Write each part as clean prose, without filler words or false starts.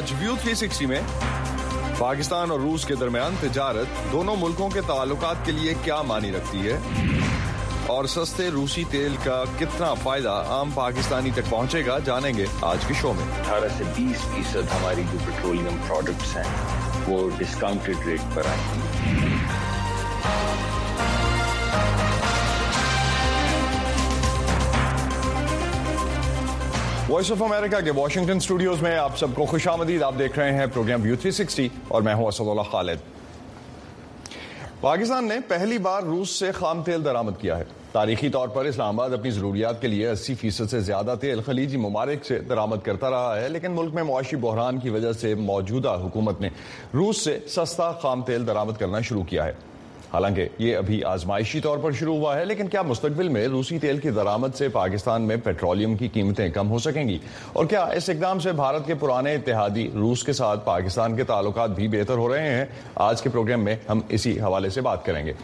آج ویو 360 میں پاکستان اور روس کے درمیان تجارت دونوں ملکوں کے تعلقات کے لیے کیا معنی رکھتی ہے اور سستے روسی تیل کا کتنا فائدہ عام پاکستانی تک پہنچے گا، جانیں گے آج کے شو میں۔ 18 سے 20% ہماری جو پیٹرولیم پروڈکٹس ہیں وہ ڈسکاؤنٹڈ ریٹ پر آئیں گی۔ وائس آف امریکہ کے واشنگٹن اسٹوڈیوز میں آپ سب کو خوش آمدید۔ آپ دیکھ رہے ہیں پروگرام ویو 360 اور میں ہوں اسد اللہ خالد۔ پاکستان نے پہلی بار روس سے خام تیل درآمد کیا ہے۔ تاریخی طور پر اسلام آباد اپنی ضروریات کے لیے 80% سے زیادہ تیل خلیجی ممالک سے درآمد کرتا رہا ہے، لیکن ملک میں معاشی بحران کی وجہ سے موجودہ حکومت نے روس سے سستا خام تیل درآمد کرنا شروع کیا ہے۔ حالانکہ یہ ابھی آزمائشی طور پر شروع ہوا ہے، لیکن کیا مستقبل میں روسی تیل کی درآمد سے پاکستان میں پیٹرولیم کی قیمتیں کم ہو سکیں گی؟ اور کیا اس اقدام سے بھارت کے پرانے اتحادی روس کے ساتھ پاکستان کے تعلقات بھی بہتر ہو رہے ہیں؟ آج کے پروگرام میں ہم اسی حوالے سے بات کریں گے۔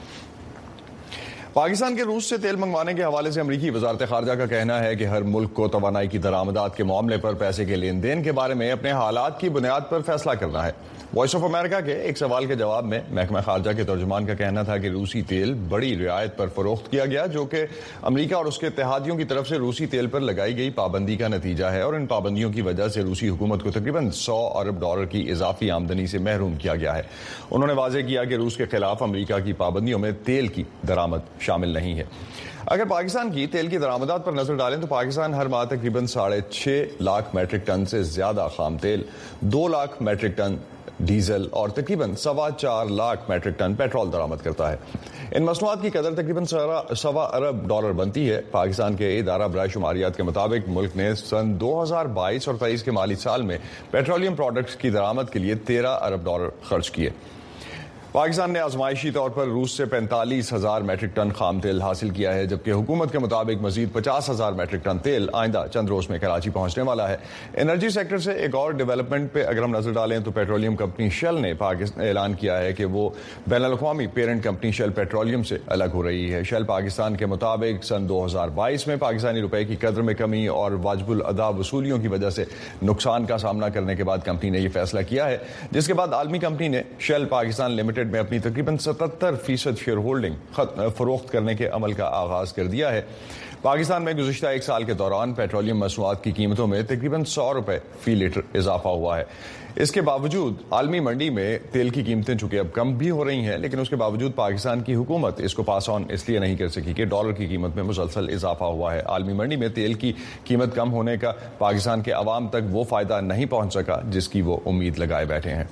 پاکستان کے روس سے تیل منگوانے کے حوالے سے امریکی وزارت خارجہ کا کہنا ہے کہ ہر ملک کو توانائی کی درآمدات کے معاملے پر پیسے کے لین دین کے بارے میں اپنے حالات کی بنیاد پر فیصلہ کرنا ہے۔ وائس آف امریکہ کے ایک سوال کے جواب میں محکمہ خارجہ کے ترجمان کا کہنا تھا کہ روسی تیل بڑی رعایت پر فروخت کیا گیا، جو کہ امریکہ اور اس کے اتحادیوں کی طرف سے روسی تیل پر لگائی گئی پابندی کا نتیجہ ہے، اور ان پابندیوں کی وجہ سے روسی حکومت کو تقریباً $100 ارب کی اضافی آمدنی سے محروم کیا گیا ہے۔ انہوں نے واضح کیا کہ روس کے خلاف امریکہ کی پابندیوں میں تیل کی درآمد شامل نہیں ہے۔ اگر پاکستان کی تیل کی درآمدات پر نظر ڈالیں تو پاکستان ہر ماہ تقریباً 6.5 لاکھ میٹرک ٹن سے زیادہ خام تیل، 2 لاکھ میٹرک ٹن ڈیزل اور تقریباً 4.25 لاکھ میٹرک ٹن پیٹرول درآمد کرتا ہے۔ ان مصنوعات کی قدر تقریباً $1.25 ارب بنتی ہے۔ پاکستان کے ادارہ برائے شماریات کے مطابق ملک نے سن 2022 اور 23 کے مالی سال میں پیٹرولیم پروڈکٹس کی درآمد کے لیے $13 ارب خرچ کیے۔ پاکستان نے آزمائشی طور پر روس سے 45,000 میٹرک ٹن خام تیل حاصل کیا ہے، جبکہ حکومت کے مطابق مزید 50,000 میٹرک ٹن تیل آئندہ چند روز میں کراچی پہنچنے والا ہے۔ انرجی سیکٹر سے ایک اور ڈیولپمنٹ پہ اگر ہم نظر ڈالیں تو پیٹرولیم کمپنی شیل نے اعلان کیا ہے کہ وہ بین الاقوامی پیرنٹ کمپنی شیل پیٹرولیم سے الگ ہو رہی ہے۔ شیل پاکستان کے مطابق سن 2022 میں پاکستانی روپے کی قدر میں کمی اور واجب الادا وصولیوں کی وجہ سے نقصان کا سامنا کرنے کے بعد کمپنی نے یہ فیصلہ کیا ہے، جس کے بعد عالمی کمپنی نے شیل پاکستان لمیٹڈ میں اپنی تقریباً 77% شیئر ہولڈنگ فروخت کرنے کے عمل کا آغاز کر دیا ہے۔ پاکستان میں گزشتہ ایک سال کے دوران پیٹرولیم مصنوعات کی قیمتوں میں تقریباً $100 فی لیٹر اضافہ ہوا ہے۔ اس کے باوجود عالمی منڈی میں تیل کی قیمتیں چونکہ اب کم بھی ہو رہی ہیں، لیکن اس کے باوجود پاکستان کی حکومت اس کو پاس آن اس لیے نہیں کر سکی کہ ڈالر کی قیمت میں مسلسل اضافہ ہوا ہے۔ عالمی منڈی میں تیل کی قیمت کم ہونے کا پاکستان کے عوام تک وہ فائدہ نہیں پہنچ سکا جس کی وہ امید لگائے بیٹھے ہیں۔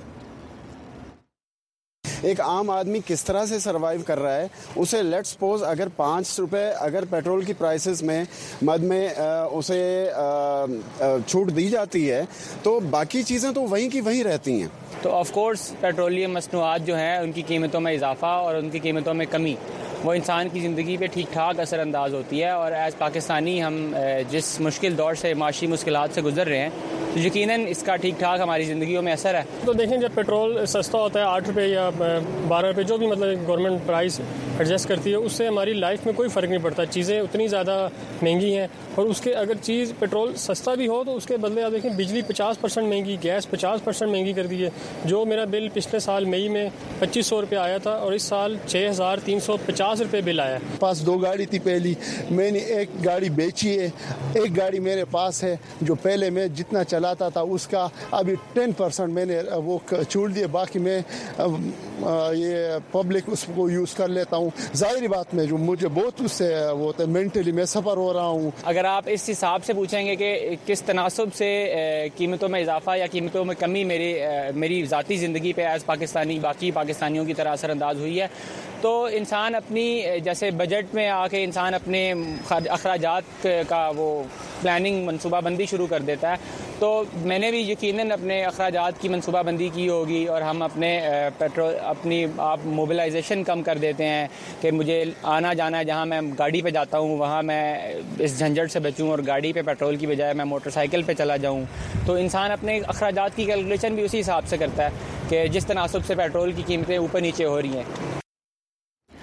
ایک عام آدمی کس طرح سے سروائیو کر رہا ہے، اسے لیٹ سپوز اگر $5 اگر پیٹرول کی پرائسز میں مد میں اسے چھوٹ دی جاتی ہے تو باقی چیزیں تو وہیں کی وہیں رہتی ہیں۔ تو آف کورس پیٹرولیم مصنوعات جو ہیں ان کی قیمتوں میں اضافہ اور ان کی قیمتوں میں کمی وہ انسان کی زندگی پہ ٹھیک ٹھاک اثر انداز ہوتی ہے، اور ایز پاکستانی ہم جس مشکل دور سے معاشی مشکلات سے گزر رہے ہیں تو یقیناً اس کا ٹھیک ٹھاک ہماری زندگیوں میں اثر ہے۔ تو دیکھیں جب پیٹرول سستا ہوتا ہے $8 یا $12 جو بھی مطلب گورنمنٹ پرائس ایڈجسٹ کرتی ہے، اس سے ہماری لائف میں کوئی فرق نہیں پڑتا، چیزیں اتنی زیادہ مہنگی ہیں، اور اس کے اگر چیز پیٹرول سستا بھی ہو تو اس کے بدلے آپ دیکھیں بجلی 50% مہنگی، گیس 50% مہنگی کر دی ہے۔ جو میرا بل پچھلے سال مئی میں $2500 آیا تھا اور اس سال $6350 بل آیا۔ پاس 2 گاڑی تھی پہلی، میں نے ایک گاڑی بیچی ہے، ایک گاڑی میرے پاس ہے جو پہلے میں جتنا چلاتا تھا اس کا ابھی 10% میں نے وہ چھوڑ دیے، باقی میں یہ پبلک اس کو یوز کر لیتا ہوں۔ ظاہری بات میں جو مجھے بہت اس سے وہ مینٹلی میں سفر ہو رہا ہوں۔ اگر آپ اس حساب سے پوچھیں گے کہ کس تناسب سے قیمتوں میں اضافہ یا قیمتوں میں کمی میری ذاتی زندگی پہ ایز پاکستانی باقی پاکستانیوں کی طرح اثر انداز ہوئی ہے، تو انسان اپنی جیسے بجٹ میں آ کے انسان اپنے اخراجات کا وہ پلاننگ منصوبہ بندی شروع کر دیتا ہے، تو میں نے بھی یقیناً اپنے اخراجات کی منصوبہ بندی کی ہوگی، اور ہم اپنی موبلائزیشن کم کر دیتے ہیں کہ مجھے آنا جانا ہے، جہاں میں گاڑی پہ جاتا ہوں وہاں میں اس جھنجھٹ سے بچوں اور گاڑی پہ پیٹرول کی بجائے میں موٹر سائیکل پہ چلا جاؤں۔ تو انسان اپنے اخراجات کی کیلکولیشن بھی اسی حساب سے کرتا ہے کہ جس تناسب سے پیٹرول کی قیمتیں اوپر نیچے ہو رہی ہیں۔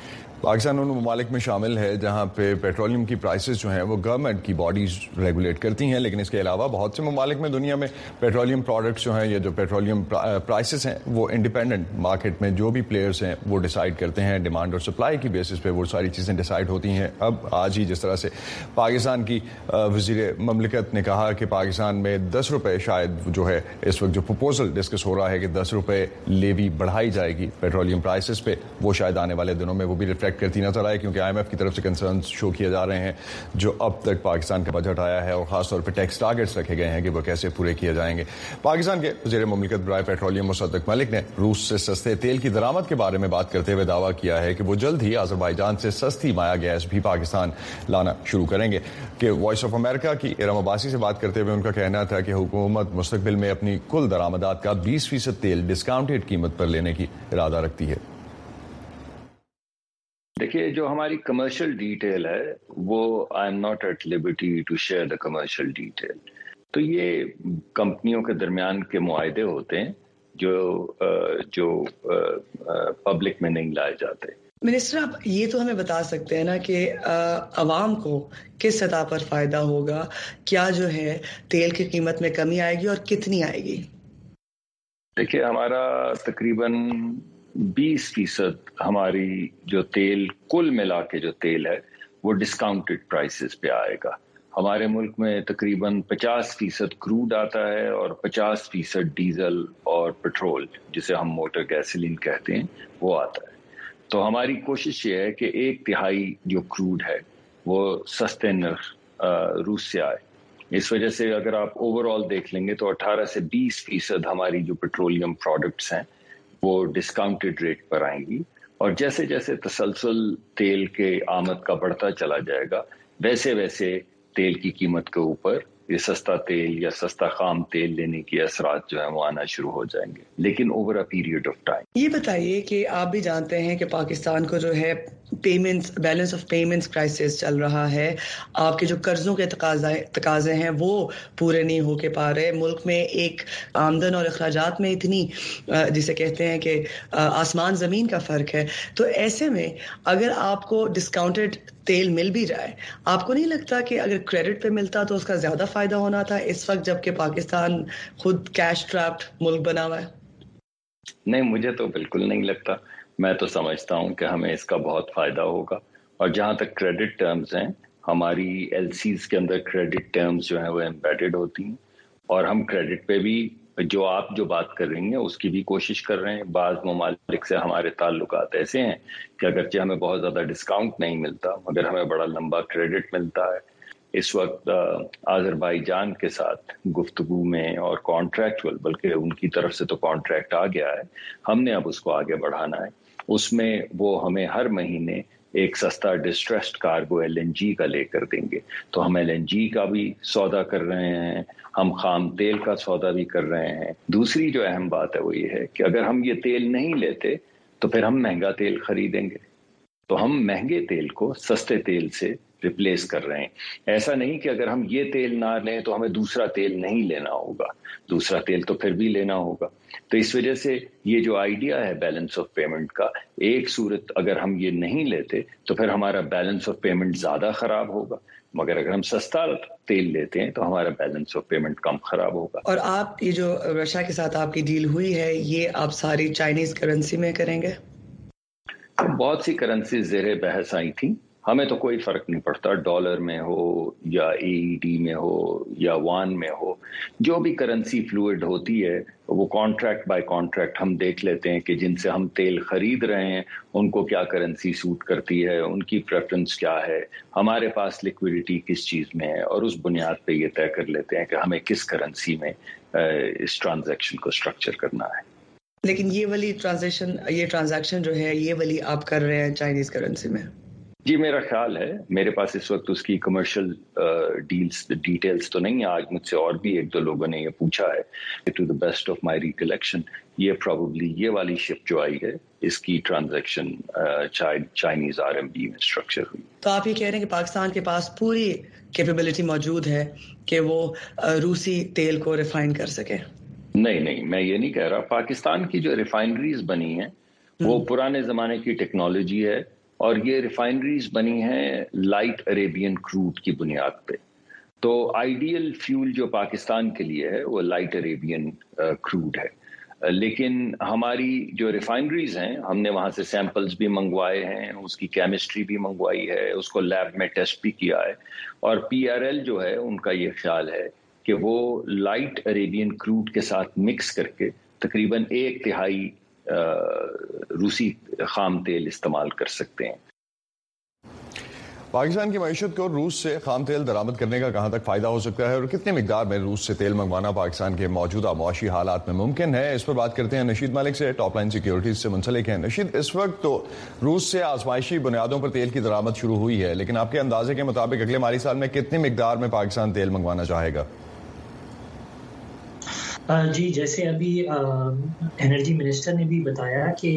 پاکستان ان ممالک میں شامل ہے جہاں پہ پیٹرولیم کی پرائسز جو ہیں وہ گورنمنٹ کی باڈیز ریگولیٹ کرتی ہیں، لیکن اس کے علاوہ بہت سے ممالک میں دنیا میں پیٹرولیم پروڈکٹس جو ہیں یا جو پیٹرولیم پرائسز ہیں وہ انڈیپینڈنٹ مارکیٹ میں جو بھی پلیئرز ہیں وہ ڈیسائیڈ کرتے ہیں، ڈیمانڈ اور سپلائی کی بیسس پہ وہ ساری چیزیں ڈیسائیڈ ہوتی ہیں۔ اب آج ہی جس طرح سے پاکستان کی وزیر مملکت نے کہا کہ پاکستان میں 10 روپے شاید جو ہے اس وقت جو پروپوزل ڈسکس ہو رہا ہے کہ 10 روپے لیوی بڑھائی جائے گی پیٹرولیم پرائسز پہ، وہ شاید آنے والے دنوں میں وہ بھی ریفلیکٹ کرتی نظر آئے، کیونکہ IMF کی طرف سے کنسرنز شو کیے جا رہے ہیں جو اب تک پاکستان کا بجٹ آیا ہے، اور خاص طور پہ ٹیکس ٹارگٹس رکھے گئے ہیں کہ وہ کیسے پورے کیے جائیں گے۔ پاکستان کے وزیر مملکت برائے پیٹرولیم مصدق ملک نے روس سے سستے تیل کی درآمد کے بارے میں بات کرتے ہوئے دعویٰ کیا ہے کہ وہ جلد ہی آذربائیجان سے سستی مایا گیس بھی پاکستان لانا شروع کریں گے۔ کہ وائس آف امریکہ کی ارم عباسی سے بات کرتے ہوئے ان کا کہنا تھا کہ حکومت مستقبل میں اپنی کل درآمدات کا 20% تیل ڈسکاؤنٹڈ قیمت پر لینے کی ارادہ رکھتی ہے۔ دیکھیے، جو ہماری کمرشل ڈیٹیل ہے وہ آئی ایم ناٹ ایٹ لبرٹی ٹو شیئر دا کمرشل ڈیٹیل، تو یہ کمپنیوں کے درمیان کے معاہدے ہوتے ہیں جو پبلک میں نہیں لائے جاتے۔ منسٹر، آپ یہ تو ہمیں بتا سکتے ہیں نا کہ عوام کو کس سطح پر فائدہ ہوگا، کیا جو ہے تیل کی قیمت میں کمی آئے گی اور کتنی آئے گی؟ دیکھیے، ہمارا تقریباً 20% ہماری جو تیل کل ملا کے جو تیل ہے وہ ڈسکاؤنٹڈ پرائسز پہ آئے گا۔ ہمارے ملک میں تقریباً 50% کروڈ آتا ہے اور 50% ڈیزل اور پٹرول جسے ہم موٹر گیسولین کہتے ہیں وہ آتا ہے۔ تو ہماری کوشش یہ ہے کہ 1/3 جو کروڈ ہے وہ سستے نرخ روس سے آئے۔ اس وجہ سے اگر آپ اوور آل دیکھ لیں گے تو 18 سے 20% ہماری جو پیٹرولیم پروڈکٹس ہیں وہ ڈسکاؤنٹڈ ریٹ پر آئیں گی، اور جیسے جیسے تسلسل تیل کے آمد کا بڑھتا چلا جائے گا ویسے ویسے تیل کی قیمت کے اوپر یہ سستا تیل یا سستا خام تیل لینے کے اثرات جو ہیں وہ آنا شروع ہو جائیں گے، لیکن اوور اے پیریڈ آف ٹائم۔ یہ بتائیے کہ آپ بھی جانتے ہیں کہ پاکستان کو جو ہے پیمنٹس، بیلنس آف پیمنٹس کرائسس چل رہا ہے، آپ کے جو قرضوں کے تقاضے ہیں وہ پورے نہیں ہو کے پا رہے، ملک میں ایک آمدن اور اخراجات میں اتنی جسے کہتے ہیں کہ آسمان زمین کا فرق ہے، تو ایسے میں اگر آپ کو ڈسکاؤنٹڈ تیل مل بھی جائے، آپ کو نہیں لگتا کہ اگر کریڈٹ پہ ملتا تو اس کا زیادہ فائدہ ہونا تھا اس وقت جب کہ پاکستان خود کیش ٹریپڈ ملک بنا ہوا ہے؟ نہیں، مجھے تو بالکل نہیں لگتا۔ میں تو سمجھتا ہوں کہ ہمیں اس کا بہت فائدہ ہوگا، اور جہاں تک کریڈٹ ٹرمز ہیں، ہماری ایل سیز کے اندر کریڈٹ ٹرمز جو ہیں وہ ایمبیڈڈ ہوتی ہیں، اور ہم کریڈٹ پہ بھی جو آپ جو بات کر رہی ہیں اس کی بھی کوشش کر رہے ہیں۔ بعض ممالک سے ہمارے تعلقات ایسے ہیں کہ اگرچہ ہمیں بہت زیادہ ڈسکاؤنٹ نہیں ملتا مگر ہمیں بڑا لمبا کریڈٹ ملتا ہے۔ اس وقت آذربائیجان کے ساتھ گفتگو میں اور کانٹریکچول، بلکہ ان کی طرف سے تو کانٹریکٹ آ گیا ہے، ہم نے اب اس کو آگے بڑھانا ہے۔ اس میں وہ ہمیں ہر مہینے ایک سستا ڈسٹریسڈ کارگو LNG کا لے کر دیں گے، تو ہم LNG کا بھی سودا کر رہے ہیں، ہم خام تیل کا سودا بھی کر رہے ہیں۔ دوسری جو اہم بات ہے وہ یہ ہے کہ اگر ہم یہ تیل نہیں لیتے تو پھر ہم مہنگا تیل خریدیں گے، تو ہم مہنگے تیل کو سستے تیل سے ریپلیس کر رہے ہیں۔ ایسا نہیں کہ اگر ہم یہ تیل نہ لیں تو ہمیں دوسرا تیل نہیں لینا ہوگا، دوسرا تیل تو پھر بھی لینا ہوگا۔ تو اس وجہ سے یہ جو آئیڈیا ہے بیلنس آف پیمنٹ کا، ایک صورت اگر ہم یہ نہیں لیتے تو پھر ہمارا بیلنس آف پیمنٹ زیادہ خراب ہوگا، مگر اگر ہم سستا تیل لیتے ہیں تو ہمارا بیلنس آف پیمنٹ کم خراب ہوگا۔ اور آپ یہ جو رشیا کے ساتھ آپ کی ڈیل ہوئی ہے، یہ آپ ساری چائنیز کرنسی میں کریں گے؟ بہت سی کرنسیز زیر بحث آئی تھیں، ہمیں تو کوئی فرق نہیں پڑتا، ڈالر میں ہو یا AED میں ہو یا وان میں ہو، جو بھی کرنسی فلوئڈ ہوتی ہے وہ کانٹریکٹ بائی کانٹریکٹ ہم دیکھ لیتے ہیں کہ جن سے ہم تیل خرید رہے ہیں ان کو کیا کرنسی سوٹ کرتی ہے، ان کی پریفرنس کیا ہے، ہمارے پاس لیکوڈیٹی کس چیز میں ہے، اور اس بنیاد پہ یہ طے کر لیتے ہیں کہ ہمیں کس کرنسی میں اس ٹرانزیکشن کو اسٹرکچر کرنا ہے۔ لیکن یہ والی ٹرانزیکشن جو ہے یہ والی آپ کر رہے ہیں چائنیز کرنسی میں؟ جی، میرا خیال ہے، میرے پاس اس وقت اس کی کمرشل ڈیٹیلز تو نہیں ہے، آج مجھ سے اور بھی ایک دو لوگوں نے یہ پوچھا ہے، ٹو دا بیسٹ آف مائی ریکلیکشن یہ پروبیبلی یہ والی شپ جو آئی ہے اس کی ٹرانزیکشن چائنیز RMB میں اسٹرکچر ہوئی۔ تو آپ یہ کہہ رہے ہیں کہ پاکستان کے پاس پوری کیپیبلٹی موجود ہے کہ وہ روسی تیل کو ریفائن کر سکے؟ نہیں، میں یہ نہیں کہہ رہا۔ پاکستان کی جو ریفائنریز بنی ہیں وہ پرانے زمانے کی ٹیکنالوجی ہے، اور یہ ریفائنریز بنی ہیں لائٹ عریبین کروڈ کی بنیاد پہ. تو آئیڈیل فیول جو پاکستان کے لیے ہے وہ لائٹ عریبین کروڈ ہے. لیکن ہماری جو ریفائنریز ہیں ہم نے وہاں سے سیمپلز بھی منگوائے ہیں, اس کی کیمسٹری بھی منگوائی ہے, اس کو لیب میں ٹیسٹ بھی کیا ہے, اور PRL جو ہے ان کا یہ خیال ہے کہ وہ لائٹ عریبین کروڈ کے ساتھ مکس کر کے تقریباً 1/3 روسی خام تیل استعمال کر سکتے ہیں. پاکستان کی معیشت کو روس سے خام تیل درآمد کرنے کا کہاں تک فائدہ ہو سکتا ہے اور کتنی مقدار میں روس سے تیل منگوانا پاکستان کے موجودہ معاشی حالات میں ممکن ہے؟ اس پر بات کرتے ہیں نشید ملک سے, ٹاپ لائن سیکیورٹیز سے منسلک ہیں. نشید, اس وقت تو روس سے آزمائشی بنیادوں پر تیل کی درآمد شروع ہوئی ہے, لیکن آپ کے اندازے کے مطابق اگلے مالی سال میں کتنی مقدار میں پاکستان تیل منگوانا چاہے گا؟ جی, جیسے ابھی انرجی منسٹر نے بھی بتایا کہ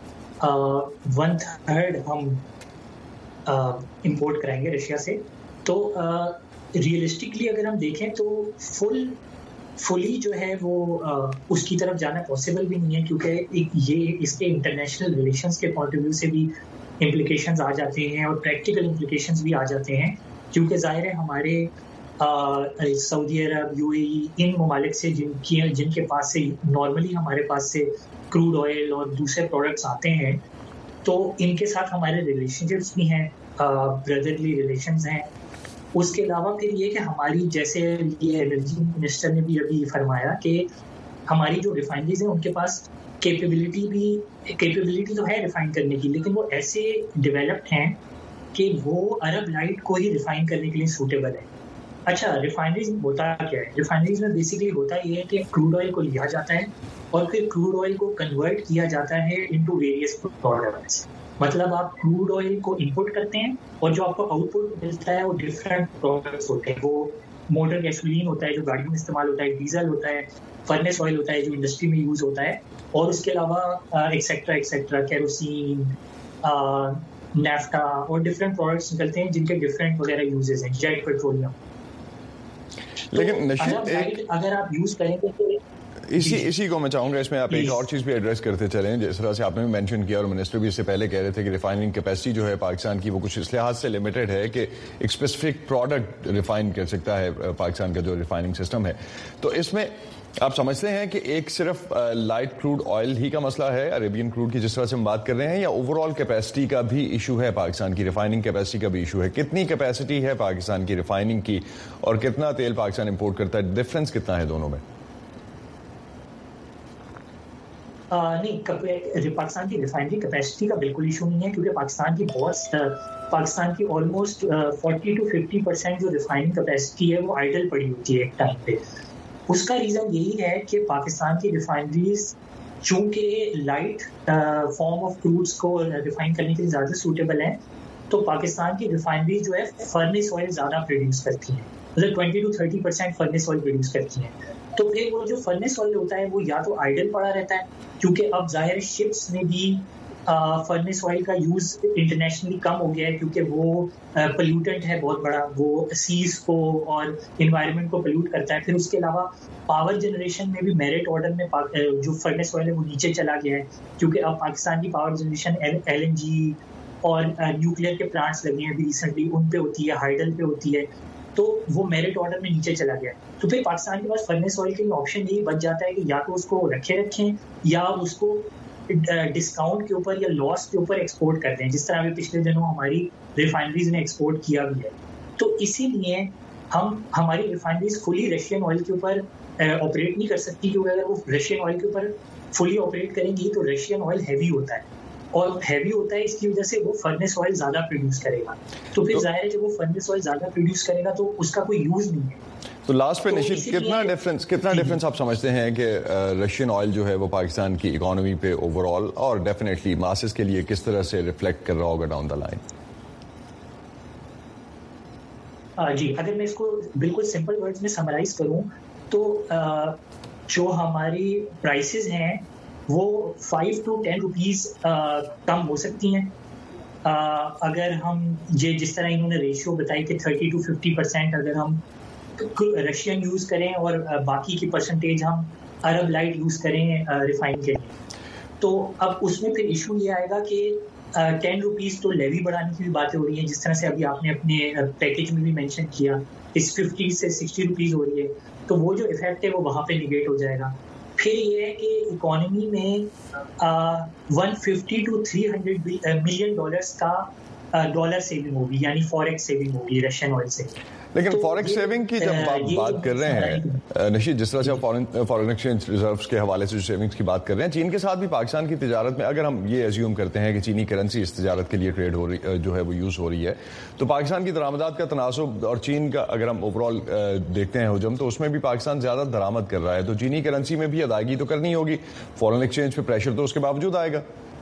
1/3 ہم امپورٹ کرائیں گے رشیا سے. تو ریئلسٹکلی اگر ہم دیکھیں تو فلی جو ہے وہ اس کی طرف جانا پاسبل بھی نہیں ہے, کیونکہ یہ اس کے انٹرنیشنل ریلیشنز کے پوائنٹ آف ویو سے بھی امپلیکیشنز آ جاتے ہیں اور پریکٹیکل امپلیکیشنز بھی آ جاتے ہیں, کیونکہ ظاہر ہے ہمارے سعودی عرب, UAE, ان ممالک سے جن کے پاس سے نارملی ہمارے پاس سے کروڈ آئل اور دوسرے پروڈکٹس آتے ہیں, تو ان کے ساتھ ہمارے ریلیشن شپس بھی ہیں, بردرلی ریلیشنز ہیں. اس کے علاوہ پھر یہ کہ ہماری, جیسے یہ انرجی منسٹر نے بھی ابھی فرمایا کہ ہماری جو ریفائنریز ہیں ان کے پاس کیپیبلٹی تو ہے ریفائن کرنے کی, لیکن وہ ایسے ڈیولپڈ ہیں کہ وہ عرب لائٹ کو ہی ریفائن کرنے کے لیے سوٹیبل ہے. اچھا, ریفائنریز میں ہوتا کیا ہے؟ ریفائنریز میں بیسیکلی ہوتا یہ ہے کہ کروڈ آئل کو لیا جاتا ہے اور پھر کروڈ آئل کو کنورٹ کیا جاتا ہے انٹو ویریس پروڈکٹس. مطلب آپ کروڈ آئل کو انپٹ کرتے ہیں اور جو آپ کو آؤٹ پٹ ملتا ہے وہ ڈفرینٹ پروڈکٹس ہوتے ہیں. وہ موٹر گیسولین ہوتا ہے جو گاڑیوں میں استعمال ہوتا ہے, ڈیزل ہوتا ہے, فرنس آئل ہوتا ہے جو انڈسٹری میں یوز ہوتا ہے, اور اس کے علاوہ ایکسیکٹرا کیروسین, نیفٹا اور ڈفرینٹ پروڈکٹس نکلتے ہیں جن کے ڈفرینٹ وغیرہ یوزز ہیں, جیٹ پیٹرولیم. لیکن اگر آپ یوز کریں گے تو اسی کو میں چاہوں گا اس میں آپ ایک اور چیز بھی ایڈریس کرتے چلیں, جس طرح سے آپ نے بھی مینشن کیا اور منسٹر بھی اس سے پہلے کہہ رہے تھے کہ ریفائننگ کیپیسٹی جو ہے پاکستان کی وہ کچھ اس لحاظ سے لمیٹڈ ہے کہ ایک اسپیسیفک پروڈکٹ ریفائن کر سکتا ہے پاکستان کا جو ریفائننگ سسٹم ہے. تو اس میں آپ سمجھتے ہیں کہ ایک صرف لائٹ کروڈ آئل ہی کا مسئلہ ہے عربین کروڈ کی جس طرح سے ہم بات کر رہے ہیں, یا اوور آل کیپیسٹی کا بھی ایشو ہے, پاکستان کی ریفائننگ کیپیسٹی کا بھی ایشو ہے؟ کتنی کیپیسٹی ہے پاکستان کی ریفائننگ کی اور کتنا تیل پاکستان امپورٹ کرتا ہے, ڈفرنس کتنا ہے دونوں میں؟ نہیں, پاکستان کی ریفائنری کیپیسٹی کا بالکل ایشو نہیں ہے, کیونکہ پاکستان کی آلموسٹ 40 to 50% جو ریفائننگ کیپیسٹی ہے وہ آئیڈل پڑی ہوتی ہے ایک ٹائم پہ. اس کا ریزن یہی ہے کہ پاکستان کی ریفائنریز چونکہ لائٹ فارم آف کروڈس کو ریفائن کرنے کے لیے زیادہ سوٹیبل ہیں, تو پاکستان کی ریفائنریز جو ہے فرنس آئل زیادہ پروڈیوس کرتی ہیں, مطلب 20 to 30% فرنس آئل پروڈیوس کرتی ہیں. تو پھر وہ جو فرنس آئل ہوتا ہے وہ یا تو آئیڈل پڑا رہتا ہے, کیونکہ اب ظاہر شپس میں بھی فرنس آئل کا یوز انٹرنیشنلی کم ہو گیا ہے, کیونکہ وہ پلیوٹنٹ ہے بہت بڑا, وہ سیز کو اور انوائرمنٹ کو پلیوٹ کرتا ہے. پھر اس کے علاوہ پاور جنریشن میں بھی میرٹ آرڈر میں جو فرنس آئل ہے وہ نیچے چلا گیا ہے, کیونکہ اب پاکستان کی پاور جنریشن LNG اور نیوکلیر کے پلانٹس لگے ہیں ابھی ریسنٹلی, ان پہ ہوتی ہے, ہائیڈل پہ ہوتی ہے, تو وہ میرٹ آرڈر میں نیچے چلا گیا. تو پھر پاکستان کے پاس فرنس آئل کا آپشن یہی بچ جاتا ہے کہ یا تو اس کو رکھیں یا اس کو ڈسکاؤنٹ کے اوپر یا لاس کے اوپر ایکسپورٹ کرتے ہیں, جس طرح ابھی پچھلے دنوں ہماری ریفائنریز نے ایکسپورٹ کیا بھی ہے. تو اسی لیے ہماری ریفائنریز فلی رشین آئل کے اوپر آپریٹ نہیں کر سکتی, کیونکہ اگر وہ رشین آئل کے اوپر فلی آپریٹ کریں گی تو رشین آئل ہیوی ہوتا ہے, اور ہیوی ہوتا ہے اس کی وجہ سے وہ فرنس آئل زیادہ پروڈیوس کرے گا. تو پھر ظاہر ہے جب وہ فرنس آئل زیادہ پروڈیوس کرے گا تو اس کا کوئی یوز نہیں ہے. تو لاسٹ پہ نشید کتنا ڈفرنس آپ سمجھتے ہیں کہ رشین آئل جو ہے وہ پاکستان کی اکانومی پہ اوور آل اور ڈیفینیٹلی ماسز کے لیے کس طرح سے ریفلیکٹ کر رہا ہوگا ڈاؤن دا لائن؟ جی, اگر میں اس کو بالکل سمپل ورڈز میں سمرائز کروں تو جو ہماری پرائسز ہیں وہ 5 to 10 روپیز کم ہو سکتی ہیں اگر ہم جس طرح انہوں نے ریشیو بتائی کہ 30 to 50% اگر ہم رشین یوز کریں اور باقی کی پرسنٹیج ہم عرب لائٹ یوز کریں ریفائن کے لیے. تو اب اس میں پھر ایشو یہ آئے گا کہ 10 rupees तो levy बढ़ाने की भी बातें हो रही हैं, जिस तरह से अभी आपने अपने पैकेज में भी मेंशन किया, इस 50 से 60 रुपीज़ हो रही है, तो वो जो इफेक्ट है वो वहाँ पे निगेट हो जाएगा। फिर ये है कि इकोनॉमी में 150 to 300 मिलियन डॉलर्स का डॉलर सेविंग होगी, यानी फॉरेक्स सेविंग होगी रशियन ऑयल से। लेकिन फॉरेक्स सेविंग की जब आप बात कर रहे हैं नशीद, जिस तरह से आप फॉरेन एक्सचेंज रिजर्व्स के हवाले से जो सेविंग्स की बात कर रहे हैं, चीन के साथ भी पाकिस्तान की तिजारत में अगर हम ये एज्यूम करते हैं कि चीनी करेंसी इस तिजारत के लिए ट्रेड हो रही जो है वो यूज़ हो रही है, तो पाकिस्तान की दरामदात का तनासुब और चीन का अगर हम ओवरऑल देखते हैं हुजम, तो उसमें भी पाकिस्तान ज़्यादा दरामद कर रहा है, तो चीनी करेंसी में भी अदायगी तो करनी होगी, फॉरेन एक्सचेंज पे प्रेशर तो उसके बावजूद आएगा।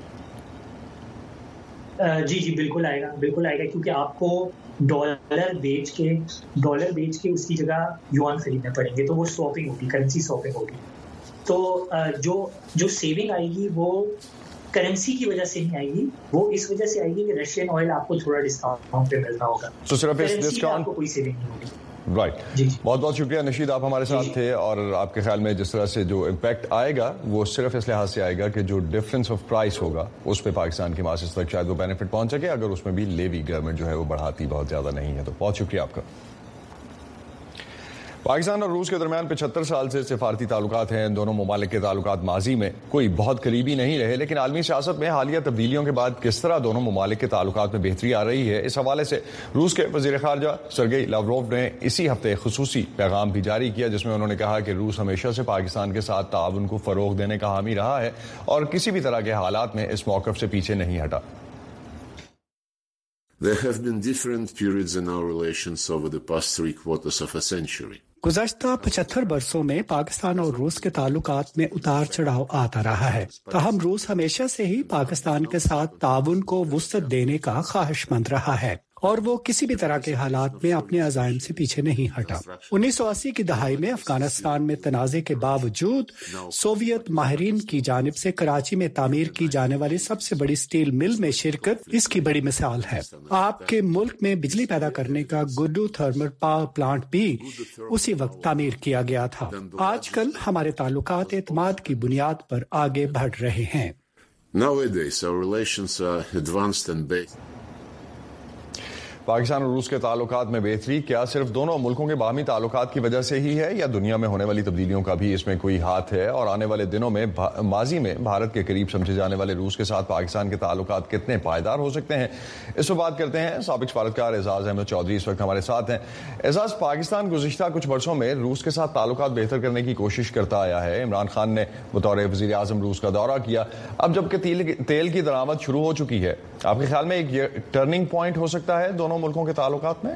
जी बिल्कुल आएगा, क्योंकि आपको डॉलर बेच के उसकी जगह युआन खरीदने पड़ेंगे, तो वो स्वैपिंग होगी, करेंसी स्वैपिंग होगी। तो जो सेविंग आएगी वो करेंसी की वजह से नहीं आएगी, वो इस वजह से आएगी कि रशियन ऑयल आपको थोड़ा डिस्काउंट पे मिलता होगा, तो सिर्फ इस डिस्काउंट कोई सेविंग नहीं होगी। राइट, बहुत बहुत शुक्रिया नशीद, आप हमारे साथ थे। और आपके ख्याल में जिस तरह से जो इम्पैक्ट आएगा वो सिर्फ इस लिहाज से आएगा कि जो डिफरेंस ऑफ प्राइस होगा उस पर पाकिस्तान की मार्केट्स तक शायद वो बेनिफिट पहुंच सके, अगर उसमें भी लेवी गवर्नमेंट जो है वो बढ़ाती बहुत ज़्यादा नहीं है। तो बहुत शुक्रिया आपका। पाकिस्तान और रूस के दरमियान 75 साल से सिफारती ताल्लुकात हैं। दोनों ममालिक के ताल्लुकात माजी में कोई बहुत करीबी नहीं रहे, लेकिन आलमी सियासत में हालिया तब्दीलियों के बाद किस तरह दोनों ममालिक के ताल्लुकात में बेहतरी आ रही है, इस हवाले से रूस के वज़ीर ख़ारजा सर्गेई लावरोव ने इसी हफ्ते खुसूसी पैगाम भी जारी किया, जिसमें उन्होंने कहा कि रूस हमेशा से पाकिस्तान के साथ ताउन को फ़रोग़ देने का हामी रहा है और किसी भी तरह के हालात में इस मौक़िफ़ से पीछे नहीं हटा। There have been different periods in our relations over the past 3/4 of a century. गुज़श्ता 75 बरसों में पाकिस्तान और रूस के ताल्लुकात में उतार चढ़ाव आता रहा है। ताहम रूस हमेशा से ही पाकिस्तान के साथ ताउन को वुसअत देने का ख्वाहिशमंद रहा है और वो किसी भी तरह के हालात में अपने अज़ाइम से पीछे नहीं हटा। 1980 की दहाई में अफगानिस्तान में तनाज़े के बावजूद सोवियत माहिरीन की जानिब से कराची में तामीर की जाने वाली सबसे बड़ी स्टील मिल में शिरकत इसकी बड़ी मिसाल है। आपके मुल्क में बिजली पैदा करने का गुड्डू थर्मल पावर प्लांट भी उसी वक्त तामीर किया गया था। आजकल हमारे ताल्लुकात एतमाद की बुनियाद पर आगे बढ़ रहे हैं। Nowadays our relations are advanced and based. Pakistan और रूस के ताल्लुकात में बेहतरी क्या सिर्फ दोनों मुल्कों के बाहमी ताल्लुकात की वजह से ही है या दुनिया में होने वाली तब्दीलियों का भी इसमें कोई हाथ है? और आने वाले दिनों में माजी में भारत के करीब समझे जाने वाले रूस के साथ पाकिस्तान के ताल्लुकात कितने पायदार हो सकते हैं, इस पर बात करते हैं। साबिक सफारतकार एजाज अहमद चौधरी इस वक्त हमारे साथ हैं। एजाज, पाकिस्तान गुज़िश्ता कुछ वर्षों में रूस के साथ ताल्लुकात बेहतर करने की कोशिश करता आया है। इमरान खान ने बतौर वज़ीर आज़म रूस का दौरा किया। अब जबकि तेल की दरामद शुरू हो चुकी है, आपके ख्याल में एक टर्निंग पॉइंट हो सकता है दोनों मुल्कों के ताल्लुकात में?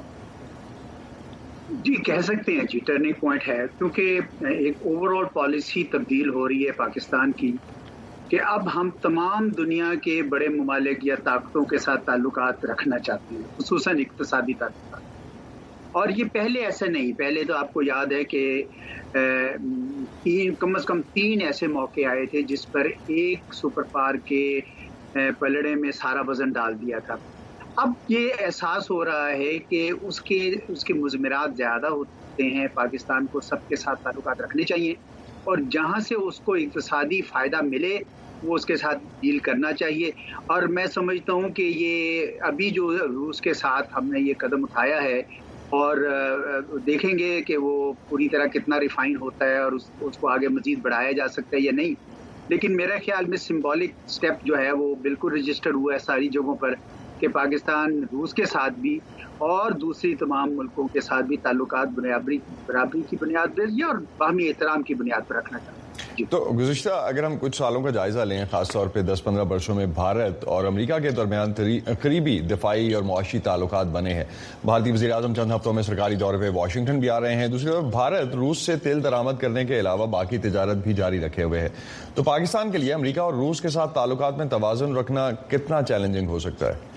जी कह सकते हैं जी, टर्निंग पॉइंट है, क्योंकि एक ओवरऑल पॉलिसी तब्दील हो रही है पाकिस्तान की कि अब हम तमाम दुनिया के बड़े ममालिक या ताकतों के साथ ताल्लुकात रखना चाहते हैं, खुसूसन इक्तिसादी ताल्लुकात। और ये पहले ऐसा नहीं, पहले तो आपको याद है कि कम से कम 3 ऐसे मौके आए थे जिस पर एक सुपर पावर के पलड़े में सारा वजन डाल दिया था। अब ये एहसास हो रहा है कि उसके मुज़मिरात ज़्यादा होते हैं, पाकिस्तान को सबके साथ ताल्लुकात रखने चाहिए और जहाँ से उसको इक़्तिसादी फ़ायदा मिले वो उसके साथ डील करना चाहिए। और मैं समझता हूँ कि ये अभी जो रूस के साथ हमने ये कदम उठाया है और देखेंगे कि वो पूरी तरह कितना रिफाइन होता है और उसको आगे मज़ीद बढ़ाया जा सकता है या नहीं। लेकिन मेरे ख्याल में सिंबॉलिक स्टेप जो है वो बिल्कुल रजिस्टर हुआ है सारी जगहों पर कि पाकिस्तान रूस के साथ भी और दूसरी तमाम मुल्कों के साथ भी ताल्लुकात बराबरी की बुनियाद पर या और बाहमी एहतराम की बुनियाद पर रखना चाहते हैं। तो गुज़िश्ता अगर हम कुछ सालों का जायजा लें, खासतौर पे 10-15 वर्षों में भारत और अमेरिका के दरमियान करीबी दिफाई और मुआशी ताल्लुकात बने हैं। भारतीय वज़ीर आज़म चंद हफ्तों में सरकारी दौरे पे वाशिंगटन भी आ रहे हैं। दूसरी तरफ भारत रूस से तेल दरामद करने के अलावा बाकी तिजारत भी जारी रखे हुए है। तो पाकिस्तान के लिए अमेरिका और रूस के साथ ताल्लुकात में तवाज़ुन रखना कितना चैलेंजिंग हो सकता है?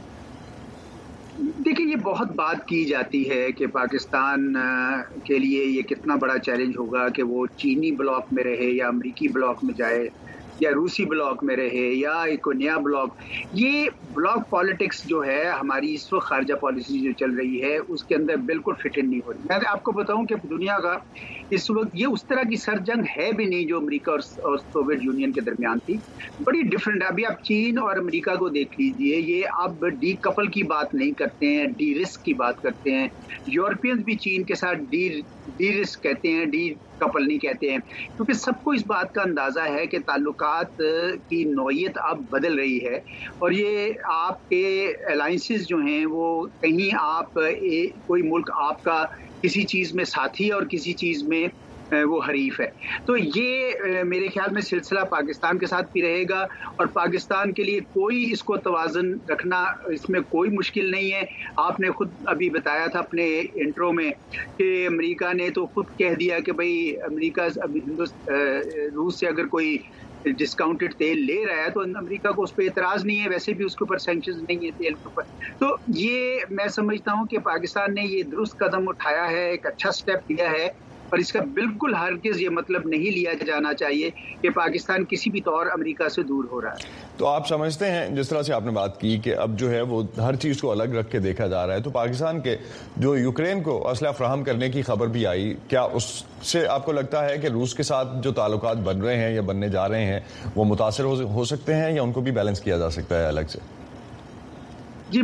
देखिए, ये बहुत बात की जाती है कि पाकिस्तान के लिए ये कितना बड़ा चैलेंज होगा कि वो चीनी ब्लॉक में रहे या अमेरिकी ब्लॉक में जाए। या रूसी ब्लॉक में रहे या एक नया ब्लॉक, ये ब्लॉक पॉलिटिक्स जो है हमारी इस वक्त खारजा पॉलिसी जो चल रही है उसके अंदर बिल्कुल फिट इन नहीं हो रही। मैं आपको बताऊं कि दुनिया का इस वक्त ये उस तरह की सरजंग है भी नहीं जो अमेरिका और सोवियत यूनियन के दरमियान थी, बड़ी डिफरेंट। अभी आप चीन और अमेरिका को देख लीजिए, ये अब डी कपल की बात नहीं करते हैं, डी रिस्क की बात करते हैं। यूरोपियंस भी चीन के साथ डी रिस्क कहते हैं, डी कपल नहीं कहते हैं, क्योंकि सबको इस बात का अंदाजा है कि ताल्लुकात की नौयत अब बदल रही है और ये आपके अलायंसेस जो हैं वो कहीं आप कोई मुल्क आपका किसी चीज़ में साथी और किसी चीज़ में वो हरीफ है। तो ये मेरे ख्याल में सिलसिला पाकिस्तान के साथ भी रहेगा और पाकिस्तान के लिए कोई इसको तवाज़ुन रखना इसमें कोई मुश्किल नहीं है। आपने खुद अभी बताया था अपने इंट्रो में कि अमेरिका ने तो खुद कह दिया कि भाई अमेरिका अभी रूस से अगर कोई डिस्काउंटेड तेल ले रहा है तो अमेरिका को उस पर एतराज़ नहीं है, वैसे भी उसके ऊपर सैंक्शंस नहीं है तेल के ऊपर। तो ये मैं समझता हूँ कि पाकिस्तान ने ये दुरुस्त कदम उठाया है, एक अच्छा स्टेप लिया है और इसका बिल्कुल हरगिज़ ये मतलब नहीं लिया जाना चाहिए कि पाकिस्तान किसी भी तौर अमेरिका से दूर हो रहा है। तो आप समझते हैं, जिस तरह से आपने बात की कि अब जो है वो हर चीज़ को अलग रख के देखा जा रहा है, तो पाकिस्तान के जो यूक्रेन को असला फ्राहम करने की खबर भी आई, क्या उससे आपको लगता है कि रूस के साथ जो ताल्लुकात बन रहे हैं या बनने जा रहे हैं वो मुतासर हो सकते हैं या उनको भी बैलेंस किया जा सकता है अलग से? जी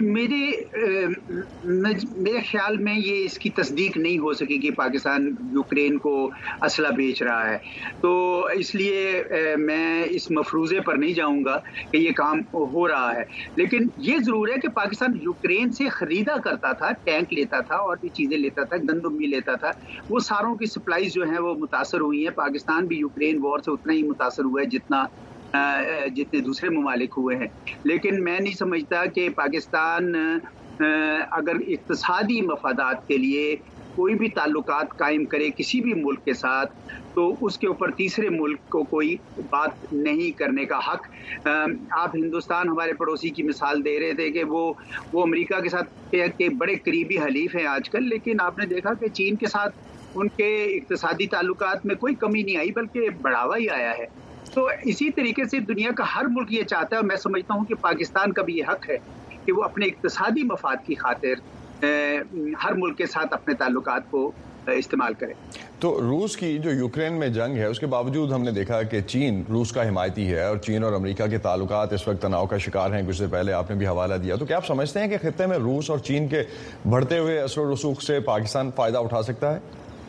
मेरे ख्याल में ये इसकी तस्दीक नहीं हो सकेगी पाकिस्तान यूक्रेन को असला बेच रहा है, तो इसलिए मैं इस मफरूज़े पर नहीं जाऊंगा कि ये काम हो रहा है। लेकिन ये ज़रूर है कि पाकिस्तान यूक्रेन से ख़रीदा करता था, टैंक लेता था और भी चीज़ें लेता था, गंदम भी लेता था, वो सारों की सप्लाईज जो हैं वो मुतासर हुई हैं। पाकिस्तान भी यूक्रेन वॉर से उतना ही मुतासर हुआ है जितने दूसरे ममालिक हुए हैं। लेकिन मैं नहीं समझता कि पाकिस्तान अगर इक़्तिसादी मफादात के लिए कोई भी ताल्लुकात कायम करे किसी भी मुल्क के साथ, तो उसके ऊपर तीसरे मुल्क को कोई बात नहीं करने का हक। आप हिंदुस्तान हमारे पड़ोसी की मिसाल दे रहे थे कि वो अमेरिका के साथ के बड़े करीबी हलीफ हैं आजकल, लेकिन आपने देखा कि चीन के साथ उनके इक़्तिसादी ताल्लुकात में कोई कमी नहीं आई बल्कि बढ़ावा ही आया है। तो इसी तरीके से दुनिया का हर मुल्क ये चाहता है, मैं समझता हूँ कि पाकिस्तान का भी ये हक है कि वो अपने इक़्तिसादी मफाद की खातिर हर मुल्क के साथ अपने ताल्लुकात को इस्तेमाल करे। तो रूस की जो यूक्रेन में जंग है उसके बावजूद हमने देखा कि चीन रूस का हिमायती है और चीन और अमेरिका के ताल्लुकात इस वक्त तनाव का शिकार हैं। कुछ देर पहले आपने भी हवाला दिया, तो क्या आप समझते हैं कि खित्ते में रूस और चीन के बढ़ते हुए असर और रसूख से पाकिस्तान फ़ायदा उठा सकता है?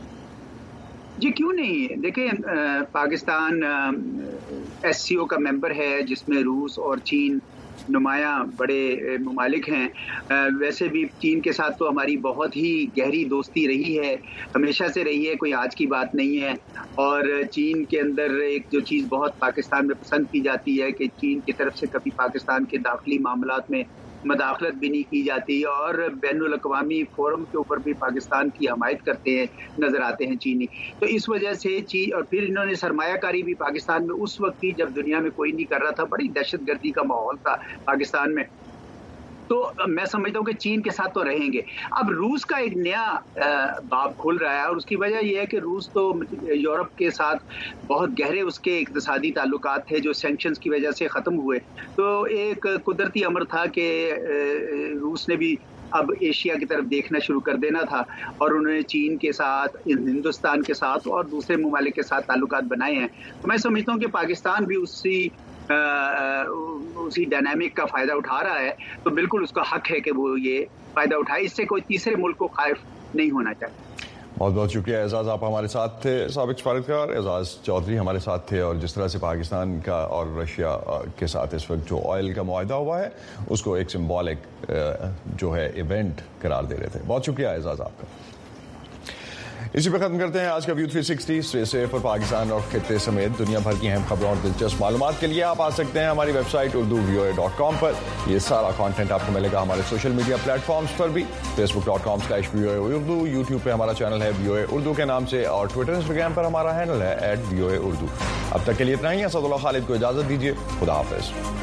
जी क्यों नहीं। देखिए पाकिस्तान SCO का मेंबर है जिसमें रूस और चीन नुमाया बड़े ममालिक हैं। वैसे भी चीन के साथ तो हमारी बहुत ही गहरी दोस्ती रही है, हमेशा से रही है, कोई आज की बात नहीं है। और चीन के अंदर एक जो चीज़ बहुत पाकिस्तान में पसंद की जाती है कि चीन की तरफ से कभी पाकिस्तान के दाखिली मामलात में मदाखलत भी नहीं की जाती और बैनुल अक़वामी फोरम के ऊपर भी पाकिस्तान की हमायत करते हैं नज़र आते हैं चीनी। तो इस वजह से चीन, और फिर इन्होंने सरमायाकारी भी पाकिस्तान में उस वक्त की जब दुनिया में कोई नहीं कर रहा था, बड़ी दहशतगर्दी का माहौल था पाकिस्तान में। तो मैं समझता हूँ कि चीन के साथ तो रहेंगे। अब रूस का एक नया बाब खुल रहा है और उसकी वजह यह है कि रूस तो यूरोप के साथ बहुत गहरे उसके इक़्तिसादी ताल्लुकात थे जो सैंक्शंस की वजह से ख़त्म हुए। तो एक कुदरती अमर था कि रूस ने भी अब एशिया की तरफ देखना शुरू कर देना था और उन्होंने चीन के साथ, हिंदुस्तान के साथ और दूसरे ममालिक के साथ ताल्लुकात बनाए हैं। तो मैं समझता हूँ कि पाकिस्तान भी उसी डायनामिक का फ़ायदा उठा रहा है, तो बिल्कुल उसका हक है कि वो ये फ़ायदा उठाए। इससे कोई तीसरे मुल्क को खाइफ नहीं होना चाहिए। बहुत बहुत शुक्रिया एजाज़, आप हमारे साथ थे। साबिक सफारतकार एजाज़ चौधरी हमारे साथ थे और जिस तरह से पाकिस्तान का और रशिया के साथ इस वक्त जो ऑयल का मुआहदा हुआ है उसको एक सिम्बॉलिक जो है इवेंट करार दे रहे थे। बहुत शुक्रिया एजाज़ आपका। इसी पे खत्म करते हैं आज का व्यू 360। स्टे सेफ और पाकिस्तान और खित्ते समेत दुनिया भर की अहम खबरों और दिलचस्प मालूमात के लिए आप आ सकते हैं हमारी वेबसाइट urduvoa.com पर। ये सारा कंटेंट आपको मिलेगा हमारे सोशल मीडिया प्लेटफॉर्म्स पर भी, facebook.com/VOA Urdu, यूट्यूब पे हमारा चैनल है VOA उर्दू के नाम से और ट्विटर इंस्टाग्राम पर हमारा हैंडल है @VOA Urdu। अब तक के लिए इतना ही। असदुल्लाह खालिद को इजाजत दीजिए। खुदा हाफिज।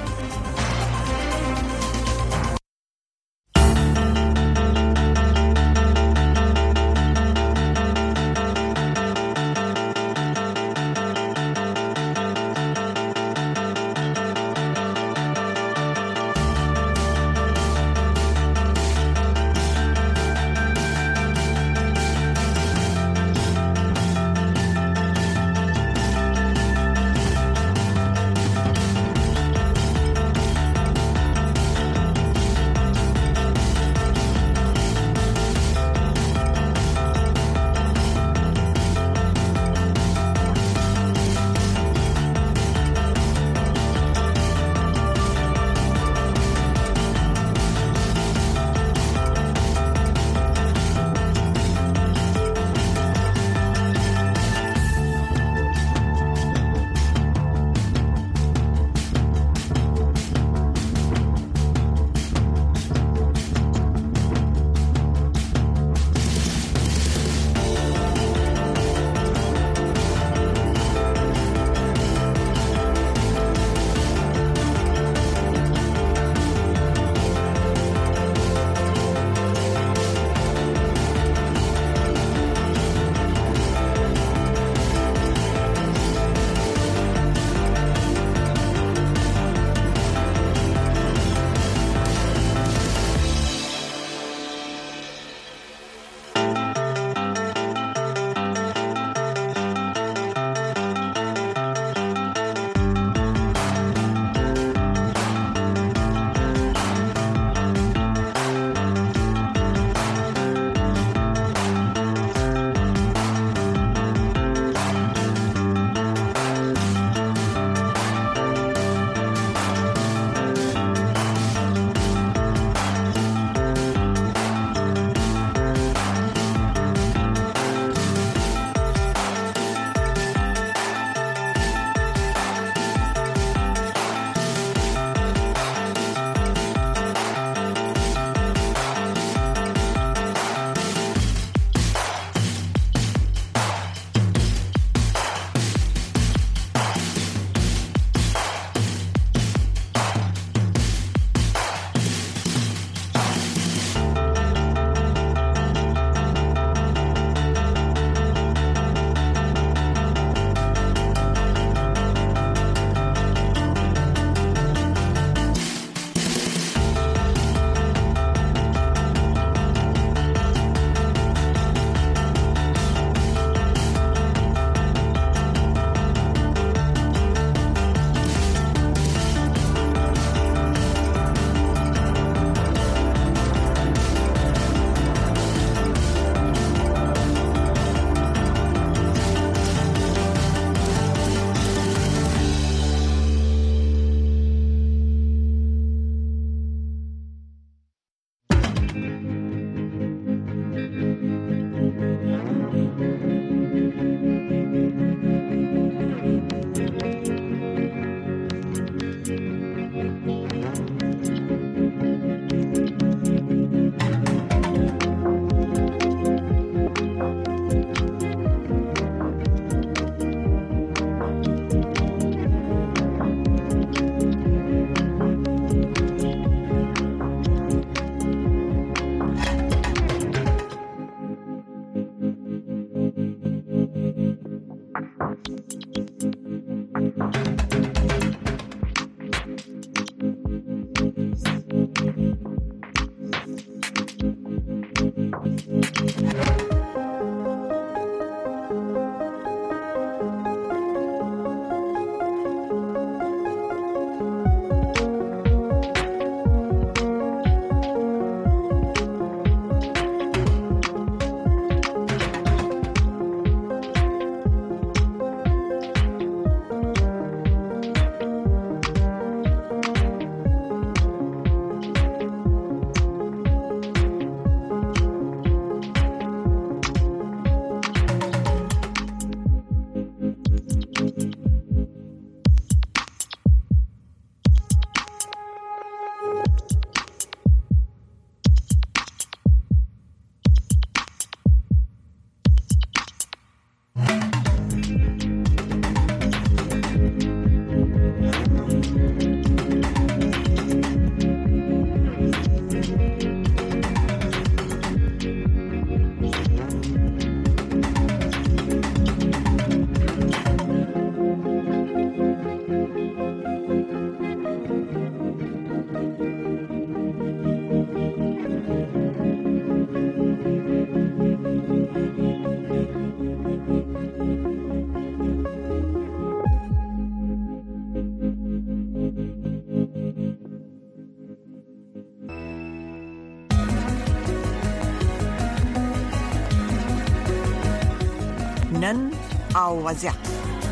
او وضعیت.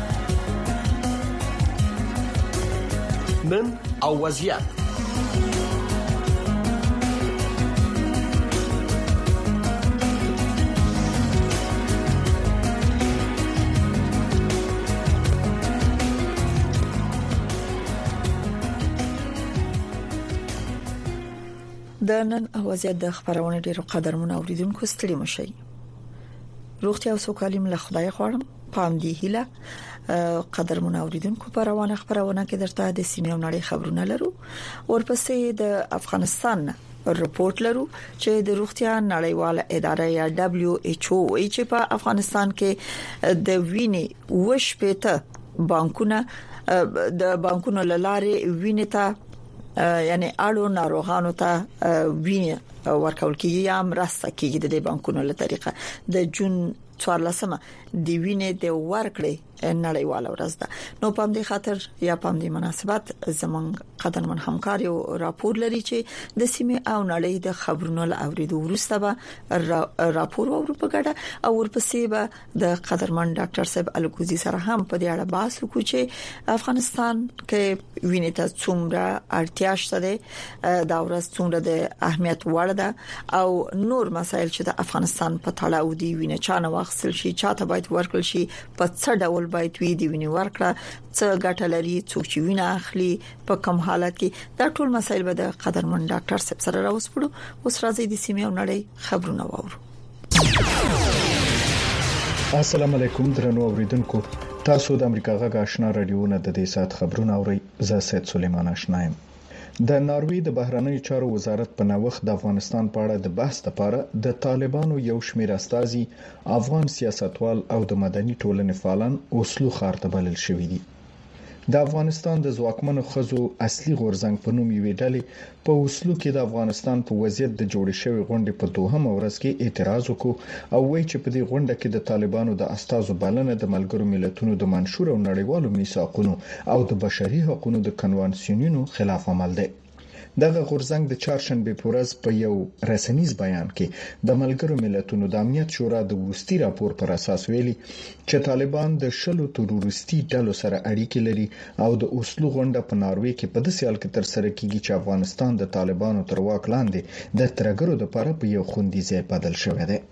نن او وضعیت. د نن اوازې د خبرونه ډیرو قدرمن اوریدونکو ستړي مشي. روغتیا او سوکالي مل خدای غواړم. پام دی هیله قدرمن اوریدونکو په روانه خبرونه کې درته د سیمه نړۍ خبرونه لرو. ورپسې د افغانستان رپورت لرو چې د روغتیا نړیواله اداره یا WHO چې په افغانستان کې د وینې وشپېته بانکونه د بانکونو لاره وینې ته یعنی اړو ناروغانو ته وینې ورکول کیږي یا مرسته کیږي د بانکونو له طریقه. د جون 14مه د وینې د ورکړې نړیواله ورځ ده. نو په دې خاطر یا په دې مناسبت زمونږ قدرمن همکار یو راپور لري چې د سیمه او نړۍ د خبرونو له اوریدو وروسته به راپور ورو پګړه او ورپسې به د قدرمن ډاکټر صاحب الکوزي سره هم په دې اړه بحث وکړو چې افغانستان کې وینې ته څومره اړتیا شته ده، دا ورځ څومره د اهمیت وړ ده او نور مسایل چې د افغانستان په تړاو دي وینې چانه واخصل شي، چاته باید ورکړل شي، په څه ډول باید وی دی ویني ورکړه، څه ګټه لري، څوک چې وینه اخلي، په کوم حالت کې. دا ټول مسایل به د قدرمن ډاکټر صاحب سره راوسپړو. اوس راځي د سیمه او نړۍ خبرونه واورو. السلام علیکم درنو اوریدونکو، تاسو د امریکا غږ آشنا رادیو نه د دې سات خبرونه اورئ. زه سید سلیمان آشنا یم. د ناروې د بهرنیو چارو وزارت په نوښت د افغانستان په اړه د بحث لپاره د طالبانو یو شمېر استازي افغان سیاستوال او د مدني ټولنې فعالان اوسلو ښار ته بلل شوي دي. د افغانستان د ځواکمنو خزو اصلي غورځنګ په نوم یوې ډلې په اوسلو کې د افغانستان په وضعیت د جوړې شوی غونډې په دوهمه ورځ کې اعتراض وکړ او وایي چې په دې غونډه کې د طالبانو د استازو بلنه د ملګرو ملتونو د منشور او نړیوالو میثاقونو او د بشري حقوقو د کنوانسیونونو خلاف عمل دی. دغه غورځنګ د چهارشنبه په ورځ په یو رسنیز بیان کې د ملګرو ملتونو د امنیت شورا د وروستي راپور پر اساس ویلي چې طالبان د شلو تروریستي ډلو سره اړیکې لري او د اوسلو غونډه په ناروې کې په داسې حال کې تر سره کیږي چې افغانستان د طالبانو تر واک لاندې د ترګرو لپاره په یو خوندي ځای بدل شوی دی.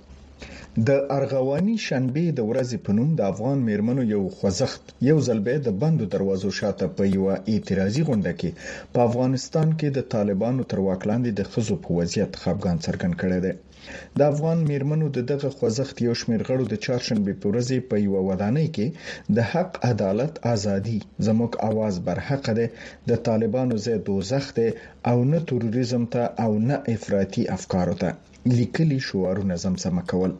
د ارغواني شنبه د ورځې په نوم د افغان میرمنو یو خوځښت یو ځل به د بندو دروازو شاته په یو اعتراضي غونډه کې په افغانستان کې د طالبانو تر واک لاندې د خزو په وضعیت خفګان څرګند کړی دی. د افغان میرمنو دغه خوځښت یو شمېر غړو د چهارشنبه په ورځ په یو ودانۍ کې د حق، عدالت، ازادي، زموږ आवाज برحق ده، د طالبانو ځای دوزخ ده او نه تروریزم ته او نه افراطي افکارو ته لیکلي شعارونه زمزمه کول.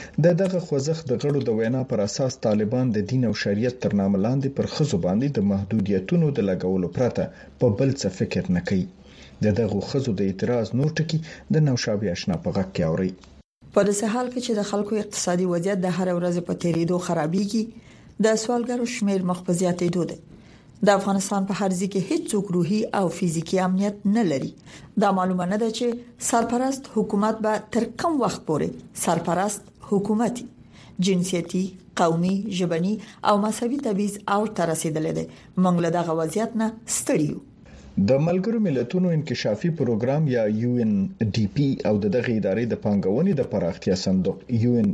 دغه خوځښت د غړو د وینا پر اساس طالبان د دین او شریعت تر نامه لاندې پر خزو باندې د محدودیتونو د لګولو پرته په بل څه فکر نه کوي. دغه خزو د اعتراض نور ټکی د نوشابه آشنا په غږ کې اوري. په داسې حال کې چې د خلکو اقتصادي وضعیت د هر ورځ په تیریدو خرابېږي، د سوالګرو شمیر مخ په زیاتېدو دی. د افغانستان په هر ځای کې هیڅ روحي او فزیکی امنیت نه لري. دا معلومه نه ده چې سرپرست حکومت به تر کوم وخت پورې سرپرست حکومتي، جنسيتي، قومي، ژبني او مذهبي تبعیض او تر رسیدلې ده. موږ له دغه وضعیت نه ستړي یو. د ملګرو ملتونو انکشافي پروګرام یا UNDP او دغه ادارې د پانګونې د پراختیا صندوق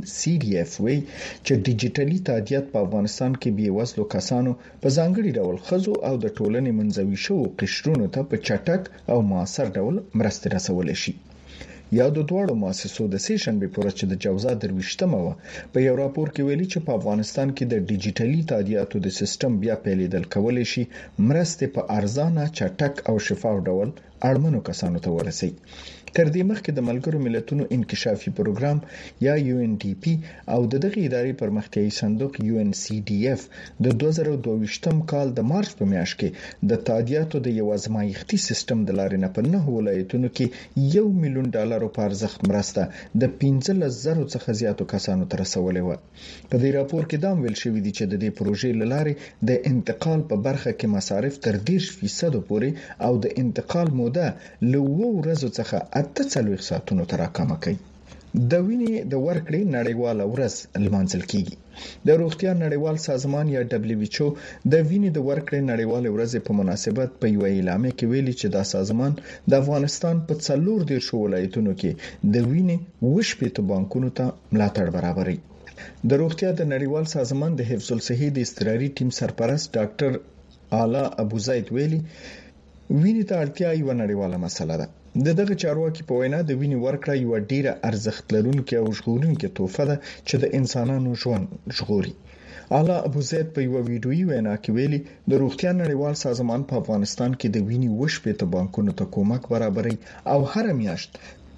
UNCDF وی چې ډیجیټلي تادیات په افغانستان کې بې وزلو کسانو په ځانګړي ډول خزو او د ټولنې منځوي شو قشرونو ته په چټک او موثر ډول مرسته رسول شي. یا د دوړو مؤسسو د سیشنبه په ورځ چې د جوزا درويشتمه و په یو راپور کې ویلي چې په افغانستان کې د ډیجیټلي تادیاتو د سیستم بیا پیلېدل کولای شي مرسته په ارزانه، چټک او شفاف ډول اړمنو کسانو ته ورسي. تر دې مخکې د ملګرو ملتونو انکشافي پروګرام یا UNDP او دغه ادارې پرمختیایي صندوق UNCDF د 2022م کال د مارچ په میاشت کې د تادیاتو د یو ازمایښتي سیستم د لارې نه په 9 ولایتونو کې $1 میلیون په ارزښت مرسته د 15,000 څخه زیاتو کسانو ته رسولې و. په دې راپور کې دا ویل شوی دی چې د دې پروژې لاره د انتقال په برخه کې مصارف تر 10% پورې او د انتقال موده له 2 ورځې څخه 48 ساعتونو ته راکمه کوي. د وینې د ورکړې نړیواله ورځ لمانځل کیږي. د روغتیا نړیوال سازمان یا WHO د وینې د ورکړې نړیواله ورځ په مناسبت په یو اعلامیه کې ویلي چې دا سازمان د افغانستان په 14 ولایتونو کې د وینې وشپېته بانکونو ته ملاتړ برابري. د روغتیا د نړیوال سازمان د حفظ الصحې د اضطراري ټیم سرپرست ډاکټر اعلی ابو زید ویلي وینې ته اړتیا یو نړیواله مسله ده. دغه چارواکي په وینا د وینې ورکړه یو ډیره ارزښت لرونکې او ژغورونکې تحفه ده چې د انسانانو ژوند ژغوري. اعلی ابو زید په یو ویډیويي وینا کې ویلي د روغتیا نړیوال سازمان په افغانستان کې د وینې وشپېته بانکونو ته کومک برابري او هر میاشت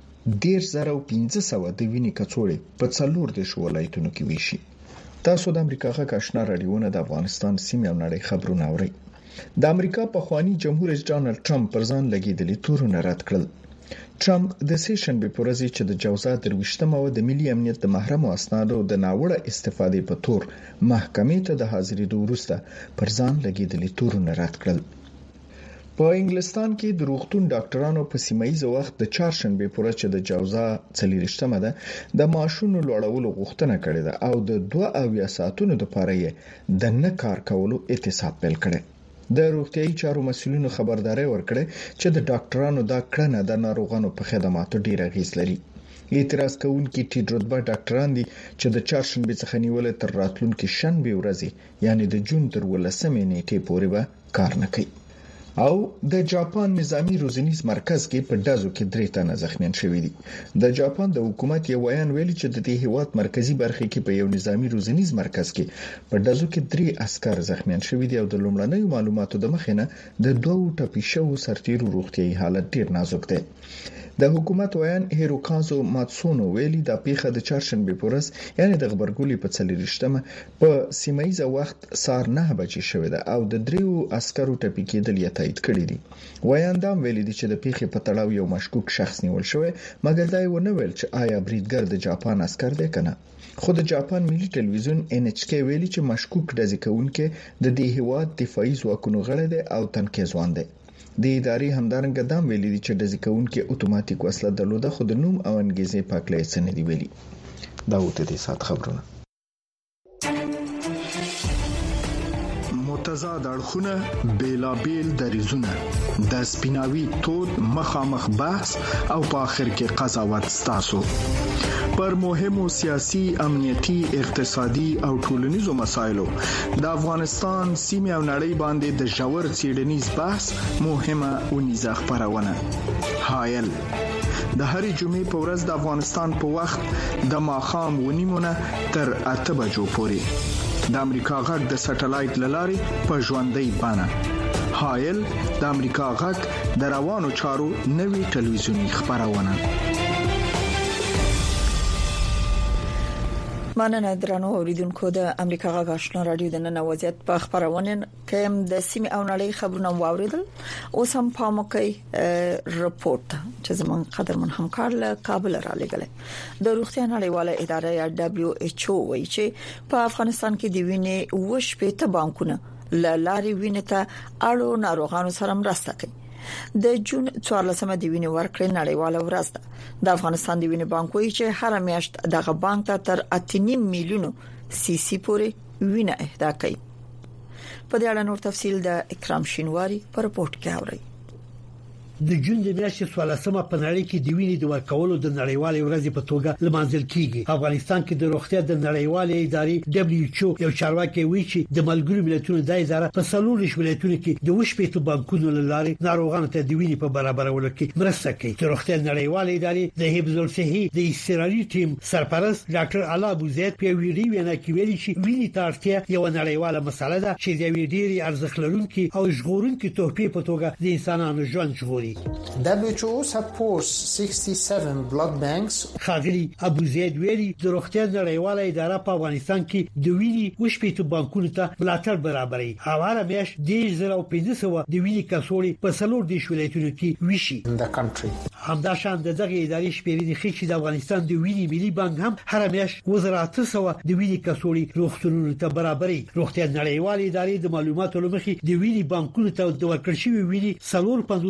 10500 د وینې کڅوړې په 14 ولایتونو کې ویشي. تاسو د امریکا غږ آشنا رادیوونه د افغانستان سیمې او نړۍ خبرونه اورئ. د امریکا پخوانی جمهور رئیس ډانلډ ټرمپ پر ځان لګیدلي تورونه رد کړل. ټرمپ د سیشن په ورځ چې د جوزا درويشتمه او د ملي امنیت د محرم اسنادو د ناوړه استفادې په تور محکمې ته د حاضرېدو وروسته پر ځان لګیدلي تورونه رد کړل. په انګلستان کې د روغتون ډاکټرانو په سیمایي وخت د چهارشنبه په ورځ چې د جوزا 40مه ده د ماشونو لوړولو غوښتنه کړې ده او د 2 ساعتونو لپاره یې د نه کار کولو اعتصاب پیل کړی. د روغتيایي چارو مسؤلینو خبرداري ورکړه چې د ډاکټرانو دا کړنه د ناروغانو په خدماتو ډیر اغیز لري. اعتراض کوونکي ټي رتبه ډاکټران دي چې د چهارشنبه څخه نیول تر راتلونکي شنبه ورځې یعنی د جون تر 18 نیټې پورې به کار نه کوي. او د جاپان نظامی روزنیز مرکز کې په دازو کې 3 تنه زخمیان شوي دي. د جاپان د حکومت یو بیان ویلي چې د دې هیواد مرکزی برخه کې په یو نظامی روزنیز مرکز کې په دازو کې 3 عسكر زخمیان شوي دي او د لومړنیو معلوماتو د مخینه د 2 ټپي شوو سرتیرو روغتيایي حالت ډیر نازک دی. د حکومت ویان هیروکازو ماتسونو ویلي د پیښه د چهارشنبه په ورځ یعنی د خبرګولي په 40مه په سیمایي وخت سار 9 بجې شوې ده او د 3 عسکرو ټپي کېدل یې تایید کړی دي. ویان دا ویلي دي چې د پیښې په تړاو یو مشکوک شخص نیول شوی مګر دا یې ونه ویل چې آیا بریدګر د جاپان عسكر دی کنه. خو د جاپان ملي ټلویزیون NHK ویلي چې مشکوک ډزې کوونکې د دې هیواد دفاعي ځواکونو غړی دی او تنکي ځوان دی. د ادارې همدارنګه دا ویلي دي چې ډزې کوونکې اتوماتیک وسله درلوده خو د نوم او انګیزې پاکلې سن دی ویلي. دا وته دي سات خبرونه. متضاد اړخونه بیلابیل دریزونه د سپیناوي تود مخامخ بحث او په اخر کې قضاوت ستاسو پر مهمو سیاسي امنیتي اقتصادي او ټولنیزو مسایلو د افغانستان سیمه او نړۍ باندې د ژور څېړنیز بحث مهمه ونیزه خبرونه حایل د هرې جمعې په ورځ د افغانستان په وخت د ماښام ونیمونه تر 8 بجو پورې د امریکا غږ د سټلایټ لارې په ژوندۍ بانه حایل د امریکا غږ د روانو چارو نوي ټلویزیونی خبرونه. مننه درنو اوریدونکو د امریکا غږ آشنا رادیو د نن وضعیت په خبرونه کې د سیمه او نړۍ خبرونه واوریدل. اوس هم پاموکي رپورت چې زمون قدرمن همکار له کابل را لګل. د روغتیا نړیواله اداره یا WHO وایي چې په افغانستان کې د وینې وشپېته بانکونه لارې وینې ته اړو ناروغانو سره مرسته کوي. د جون 14مه د وینې ورکړې نړیواله ورځ ده. د افغانستان د وینې بانک وایي چې هر میاشت دغه بانک ته تر 8.5 میلیونو سي پورې وینه اهدا کوي. په دې اړه نور تفصیل د اکرام شینواری په رپورت کې اوري. د جون د میاشتې 14مه په نړۍ کې د وینې د ورکولو د نړیوالې ورځې په توګه لمانځل کیږي. افغانستان کې د روغتیا د نړیوالې ادارې WHO یو چارواکي وایي چې د ملګرو ملتونو د اداره په 14 ولایتونو کې د وشپېتو بانکونو لارې ناروغانو ته د وینې په برابرولو کې مرسته کوي. د روغتیا نړیوالې ادارې د حفظ الصحې د اضطراري ټیم سرپرست ډاکټر اعلی ابو زید په ویډیو وینا کې ویلي چې وینې ته اړتیا یو نړیواله مسله ده چې د ډېری ارزښت لرونکي او ژغورونکي تحفې په توګه د انسانانو ژوند ژغوري. WHO supports 67 blood banks. خاغلی ابو زید ویلي د روغتیا نړیواله اداره په افغانستان کې د وینې وشپېتو بانکونو ته ملاتړ برابري. هغه میاشت 10500 د وینې کڅوړې په 14 ولایتونو کې ویشي. همدا شان دغه ادارې شمیرې د خېچې د افغانستان د وینې ملي بانک هم هر میاشت 1800 د وینې کڅوړې روغتونونو ته برابري. روغتیا نړیواله ادارې د معلوماتو لمخې د وینې بانکونو ته د ورکړ شوی وینې 50%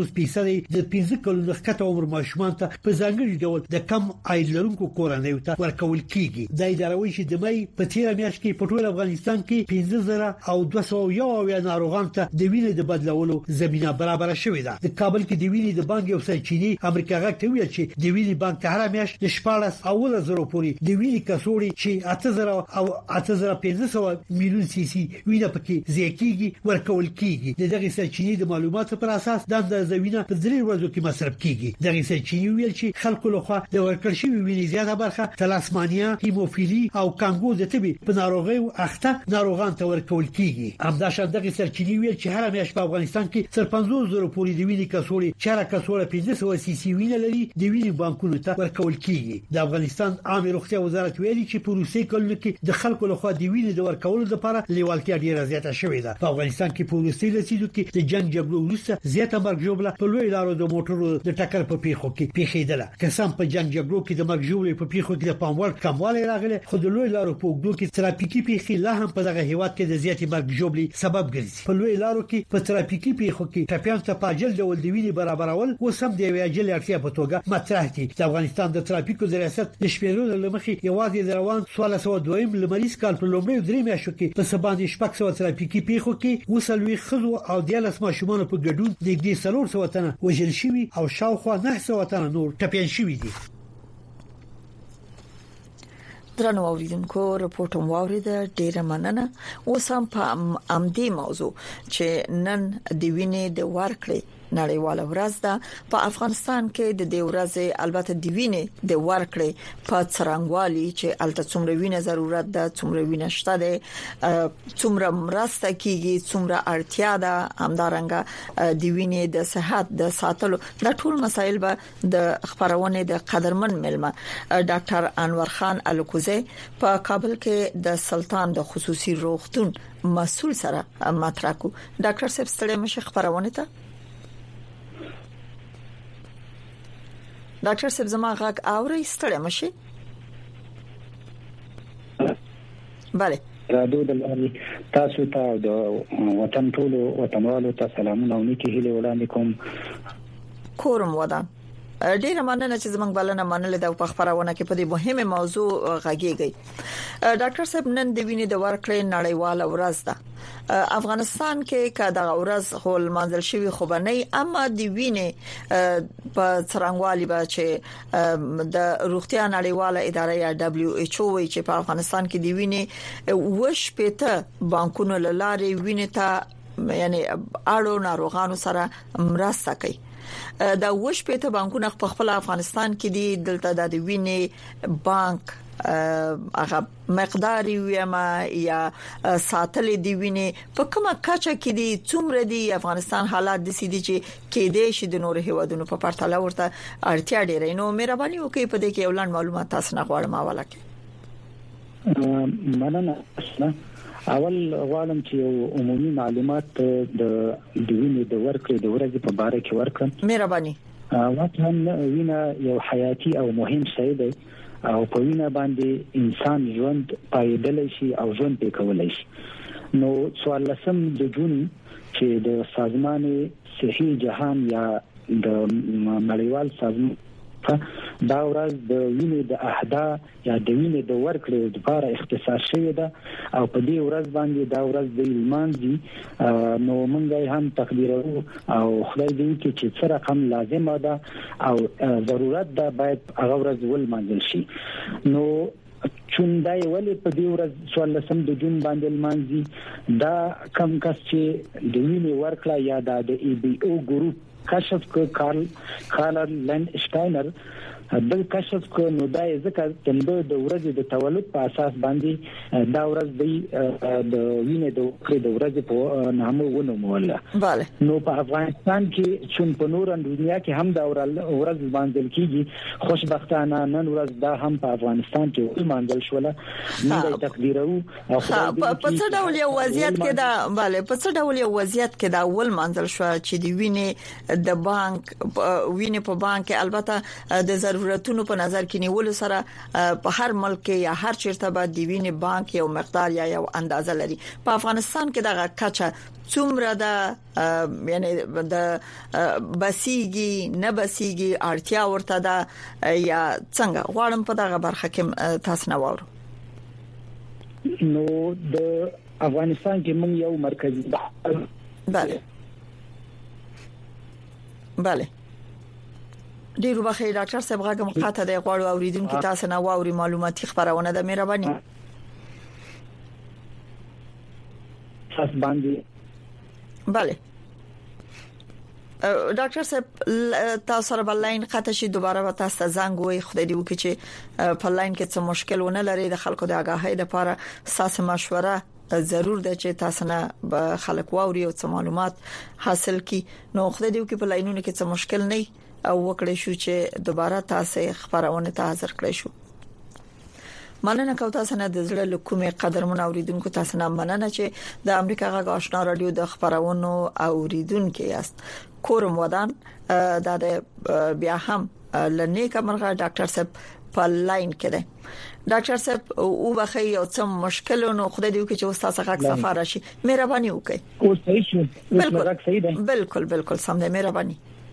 لارې د 15 کلونو ښکته عمر ماشومان ته په ځانګړي ډول د کم عاید لرونکو کورنیو ته ورکول کیږي. د ادارې چې د مې په تیر میاشت کې په ټول افغانستان کې 15201 ناروغان ته د وینې د بدلولو زمينه برابر شوې ده. د کابل کې د وینې د بانک یو سرچینی امریکا غاټ ویل چې د وینې بانک ته هر میاشت د 14,000 پورې د وینې کڅوړې چې 8000 او 8500 میلیون سی سی وینه پکې زیاتېږي ورکول کیږي. دغه سرچینی د معلوماتو پر اساس د زمينه په 3 ورځو کې مصرف کیږي. دغه سرچینی ویل چې خلکو لخوا د ورکړ شوی وینې زیاته برخه تلاسمانیا، هیموفیلی او کانګو د تبي په ناروغي اخته ناروغان ته ورکول کیږي. همداشان دغه سرچینی ویل چې هر میاشت په افغانستان کې تر 50,000 پورې د وینې کڅوړې چاره کڅوړه 1500 سی سی وینه لري د وینې بانکونو ته ورکول کیږي. د افغانستان عامه روغتیا وزارت ویلي چې په روسي کلونو کې د خلکو لخوا د وینې د ورکولو لپاره لیوالتیا ډیره زیاته شوې ده. په افغانستان کې په روسي لسیدو کې د جنگ جګړو وروسته زیاته مرګ ژوبله په لوی لارو د موټرو د ټکر په پیښو کې پیښیدله. قسم په جنگ جګړو کې د مرګ ژوبلې په پیښو کې د پاموړ کموالی راغلی، خو د لوی لارو په وګړو کې ترافیکي پیښې لا هم په دغه هیواد کې د زیاتې مرګ ژوبلې سبب ګرځي. په لوی لارو کې په ترافیکي پیښو کې ټپيان ته پاجل ډول د وینې برابرول وسم دی ویاجل اړتیا په توګه مطرح دي. د افغانستان د ترافیکو د ریاست د شپږونو لمخې یوازې د روان 1602 لمریز کال په لومړي درې میاشتو کې په سباندې شپږ ترافیکي پیښو کې وسلوي خزو او 13 ماشومان په ګډون د 400 تنه وژل شوي او شاوخوا 900 تنه نور ټپيان شوي دي. درنو اوریدونکو رپورټ هم واوریده، ډیره مننه. اوس هم په امدی موضوع چې نن د وینې د ورکړې نړیواله ورځ ده. په افغانستان کې د دې ورځې البته د وینې د ورکړې په څرنګوالي چې الته څومره وینې ضرورت ده، څومره وینې شته ده، څومره مرسته کیږي، څومره اړتیا ده، همدارنګه د وینې د صحت د ساتلو د ټول مسایل به د خبرونه د قدرمن ملما ډاکټر انور خان الکوزی په کابل کې د سلطان د خصوصي روغتون مسؤل سره مطرح کو. ډاکټر صاحب ستړي مشه خبرونه ته ډاکټر صاحب زما غږ اوري؟ ستړي مشه. bale رادیو د تاسو ته د وطن ټولو وطنوالو ته سلامونه او نیکی هیله وړاندې کوم. کورم ودا ډیره مننه چې زمنګ بلنه منل د خبرونه کې په دې مهمه موضوع غږیږي. ډاکټر صاحب نن د وینې د ورکړې نړیواله ورځ ده. افغانستان کې کدا ورځ خپل منځل شوی خو بنئ، اما د وینې په څرنګوالي به چې د روغتیا نړیواله اداره یا WHO وی چې په افغانستان کې د وینې وش پته بانکونو لاره وینې ته یعنی اړو ناروغانو سره مرسته کوي. دا وش پته بانکونه په خپل افغانستان کې دي، دلته د وینې بانک هغه مقدار یا ساتل دی ویني په کومه کچه کې دي، څومره دي افغانستان حالات د سيدي چې کې دي چې د نور هیوادونو په پرتله ورته اړتیا ډیره نو مهرباني وکړئ په دې کې ولن معلومات تاسو نه غواړم حواله کړئ. مننه. اول غواړم چې عمومي معلومات د وینې د ورکړې د ورځې په اړه کې ورکړم. مهرباني. وطن وینه یو حیاتي او مهم شی دی او په وینه باندې انسان ژوند پایدل شي او ژوند پې کولای شي. نو 14 د جون چې د سازمان صحي جهان یا د نړیوال سازمان دا ورځ د وینې د اهدا یا د وینې د ورکړې لپاره اختصاص شوی ده او په دې ورځ باندې دا ورځ د لمانځي. نو موږ هم تقدیرو او خدای دې چې څه رقم لازم ده او ضرورت ده باید هغه ورځ ولمانځل شي. نو چون دا ولې په دې ورځ 14 د جون باندې لمانځي، دا کم کس چې د وینې ورکړه یا د EBO ګروپ کشف کارل لینډشتاینر بل کشف کو نو دا ځکه د ورځې د تولد په اساس باندې دا ورځ د وینې د ورځې په نامه ونوموله. bale نو په افغانستان کې چون په نور دنیا کې هم دا ورځ باندې کیږي، خوشبختانه نن ورځ دا هم په افغانستان کې باندې شوله. موږ تقدیرو او په څه ډول یو وضعیت کې دا bale په څه ډول یو وضعیت کې دا اول منځل شو چې د وینې د بانک وینې په بانک البته د ضرورتونو په نظر کې نیول سره په هر ملک یا هر چیرته به د وینې بانک یو مقدار یا یو اندازه لري. په افغانستان کې دغه کچه څومره ده، یعنی د بسیږي نه بسیږي اړتیا ورته ده یا څنګه؟ غواړم په دغه برخه کې تاسو نه واورو. نو د افغانستان کې موږ یو مرکزی بله ډیرو بخیر ډاکټر صاحب غږ مقاطع د غواړو اوریدونکو تاسو نه واوري معلوماتي خبرونه ده. مهرباني تاسو باندې. بله ډاکټر صاحب تاسو سره بللاین خطه شي دوباره به تاسو زنګ وي خدای دې وکړي چې په لاین کې څه مشکل ونه لري. د خلکو د آگاهۍ لپاره اساس مشوره ضرور ده چې تاسو نه به خلک واوري او څه معلومات حاصل کړي. نو خدای دې وکړي په لاینونو کې څه مشکل نه او وکړي شو چې دوباره تاسو خبرونه ته حاضر کړئ شو. مننه کوم تاسو نه د زړه لکومه قدرمن اوریدونکو تاسو نه مننه چې د امریکا غږ آشنا رادیو د خبرونو اوریدونکو یاست. کورم ودان د بیا هم لنیک مرغه ډاکټر صاحب په لاین کې ده. ډاکټر صاحب او بخیر او څه مشکلونه خدای دې وکړي چې استاد غږ سفر راشي. مهرباني وکړئ. او صحیح شو. بالکل سم ده. مهرباني.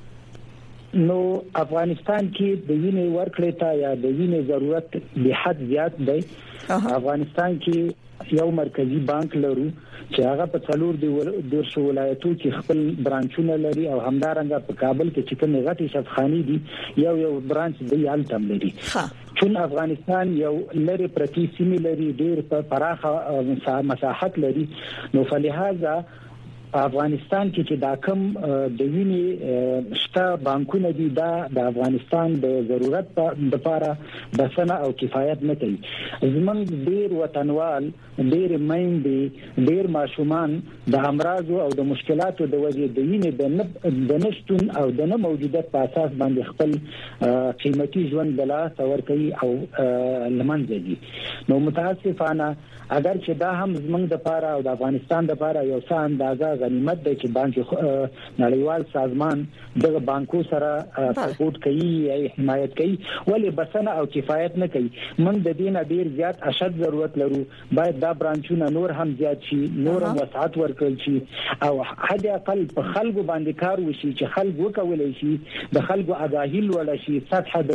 نو افغانستان کې د وینې ورکړې ته یا د وینې ضرورت به حد زیات دی. افغانستان کې یو مرکزی بانک لرو چې هغه په څلور د ولایتو کې خپل برانچونه لري او همدارنګه په کابل کې چې کوم غټي شفخانی دي یو برانچ دی هلته لري. چون افغانستان یو لری پرتی سیمه لري ډیر په پراخه مساحت لري نو فلهذا افغانستان کې چې دا کم د وینې شته بانکونه دي دا د افغانستان د ضرورت لپاره بسنه او کفایت نه کوي. زمونږ ډیر وطنوال ډیر میندې ډیر ماشومان د امراض او د مشکلاتو د وجې د وینې د نشټون او د نه موجودیت په اساس باندې خپل قیمتي ژوند بلا ثور کوي او لمنځه دي. نو متاسفانه اگر چې دا هم زمونږ د لپاره او د افغانستان د لپاره یو څه اندازه غنیمت دی چې بانک نړیوال سازمان دغه بانکو سره سپورټ کوي یا حمایت کوي ولی بسنه او کفایت نه کوي. من د دینه ډیر زیات اشد ضرورت لرو. باید دا برانچونه نور هم زیات شي، نور هم وسعت ورکړل شي او حد اقل په خلکو باندې کار وشي چې خلک وکولای شي د خلکو آگاهی لوړ شي، سطح د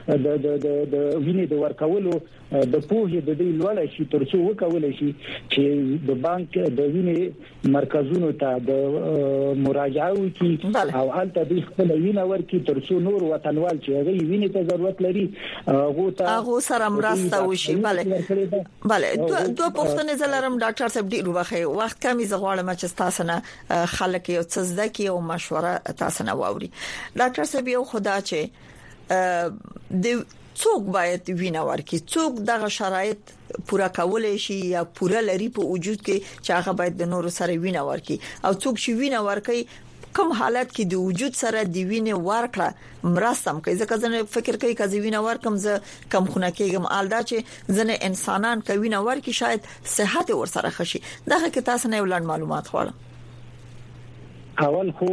وینې د ورکولو د پوهې د دې لوړ شي ترڅو وکولای شي چې د بانک د وینې مرکزونو ته د مراجعه وکړي او البته د خپل وینې ورکړي ترڅو نور وطنوال چې هغه وینې ته ضرورت لري هغه سره مرسته وشي. بله دوه پوښتنې زلرم ډاکټر صاحب ډیر وخت کمی زغواړم چې تاسو نه خلک یو څه زده کی او مشوره تاسو نه واوري. ډاکټر صاحب یو خدا چې د څوک باید وینه ورکړي، څوک دغه شرایط پورا کولای شي یا پورا لري په وجود کې چې هغه باید د نورو سره وینه ورکړي او څوک چې وینه ورکړي کوم حالت کې د وجود سره د وینې ورکړه مرستم کوي. ځکه زه فکر کوي چې وینه ورکم زه کم خونه کېږم آلدا چې ځنه انسانان کوي وینه ورکړي شاید صحت ورسره خشي. دغه کې تاسو نه ولړ معلومات غواړم. اول خو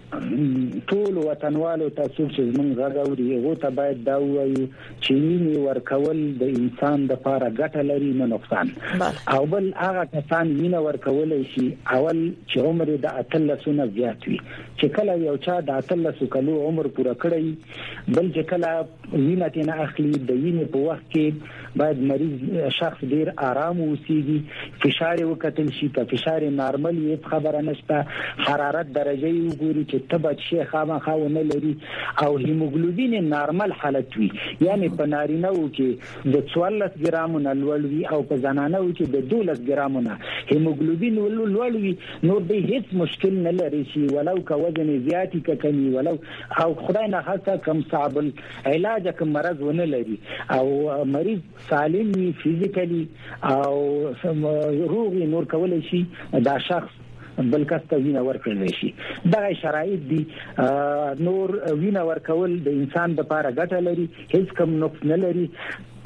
ټول وطنوالو تاسو چې موږ غواړو یو ته باید دا وایو چې وینې ورکول د انسان د لپاره ګټه لري نه نقصان. او بل هغه کسان وینې ورکول شي اول چې عمر د 13 زیات وي چې کله یو چا د 13 کلو عمر پوره کړی بل چې کله وینې نه اخلي د وینې په وخت کې باید مریض شخص ډیر آرام اوسېږي، فشار وکتل شي که فشار نارمل وي خبره نشته، حرارت درجه وګوري چې تبه شي خامخا ونه لري او هیموګلوبین نارمل حالت وي یعنی په نارینه‌و کې د 14 ګرامونه لوړ وي او په زنانه‌و کې د 12 ګرامونه هیموګلوبین لوړ وي نو به هیڅ مشکل نه لري شي ولو که وزن زیاتی کمی ولو او خدای نه خاصه کم صعب علاج کم مرض ونه لري او مریض سالم وي فزیکلی او روغي نور کولای شي دا شخص بل کسته وینه ورکړل شي. دا شرایط دي نور وینه ورکول د انسان لپاره ګټه لري، هیڅ کوم نقص نه لري.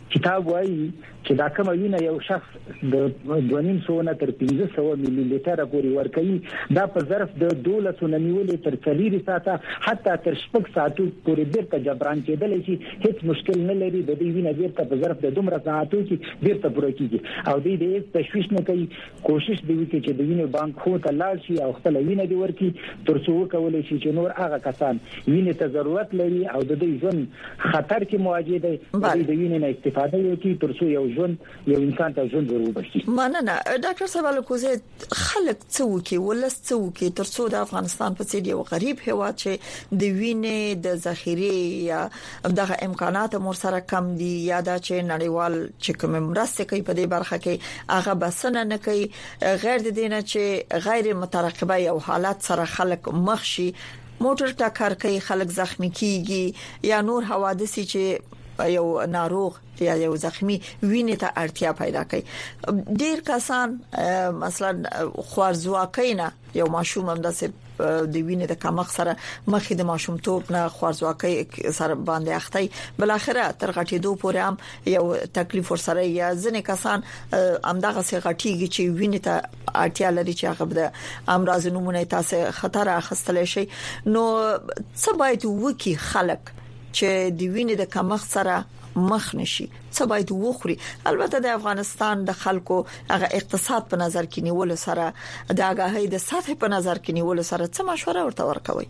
کتاب وایي چې دا کومه وینه یو شخص د 2.5 تر 1500 ملي لیټر پورې ورکوي دا په ظرف د 12 نیولې تر 4 ساعته حتی تر 6 ساعتو پورې بیرته جبران کېدل شي هیڅ مشکل نه لري د دې وینه بیرته په ظرف د دومره ساعتو کې بیرته پوره کیږي او دې هیڅ تشویش نه کوي کوشش دی چې د وینې بانک خو ته لاړ شي او خپل وینه دی ورکي تر څو وکولای شي چې نور هغه کسان وینې ته ضرورت لري او د دې ژوند خطر کې مواجه دي د وینې نه استفاده وکړي تر څو یو انسان ته ژوند وروبشي. مننه ډاکټر صاحب الکوزه خلک څوکي ولس څوکي تر څو د افغانستان په څیر یو غریب هیواد چې د وینې د ذخیره یا دغه امکانات مور سره کم دي یا دا چې نړیوال چې کوم مرسته کوي په دې برخه کې هغه بسنه نه کوي غیر د دینه چې غیر مترقبه یو حالت سره خلک مخ شي موټر ټکر کوي خلک زخمی کیږي یا نور حوادث چې یو ناروغ یا یو زخمی وینې ته اړتیا پیدا کوي ډیر کسان مثلا خوارزواکینه یو ماشوم هم د وینې د کمښت سره مخې د ماشوم توپ نه خوارزواکۍ سره باندې اخته بل اخره تر غټېدو پورې هم یو تکلیف ورسره یا ځنې کسان همدغه سي غټيږي چې وینې ته اړتیا لري چې هغه د امراض نمونه تاسو خطر اخستل شي نو څه باید وکي خلک چې د وینې د کمښت سره مخ نشي څه باید وخوري البته د افغانستان د خلکو هغه اقتصاد په نظر کې نیول سره د آگاهی د سطح په نظر کې نیول سره څه مشوره ورته ورکوي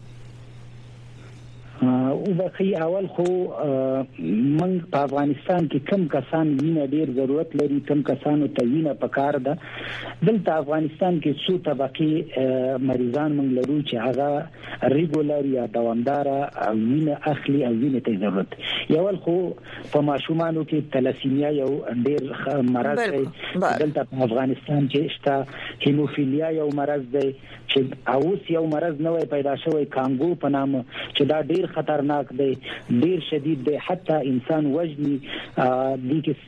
او بخي اول خو من په افغانستان کې کم کسان وینه ډیر ضرورت لري کم کسانو ته وینه پکار ده دلته افغانستان کې څو طبقه مریضان من لرو چې هغه ریګولر یا دوامدار وینه اخلي او وینه ته ضرورت یو خو په ماشومانو کې تلاسیمیا یو ډیر مرض دی دلته په افغانستان کې شته هیموفیلیا یو مرض دی چې اوس یو مرض نوې پیدا شوی کانګو په نام چې دا ډیر خطرناک دی ډیر شدید دی حتی انسان وزنی د کې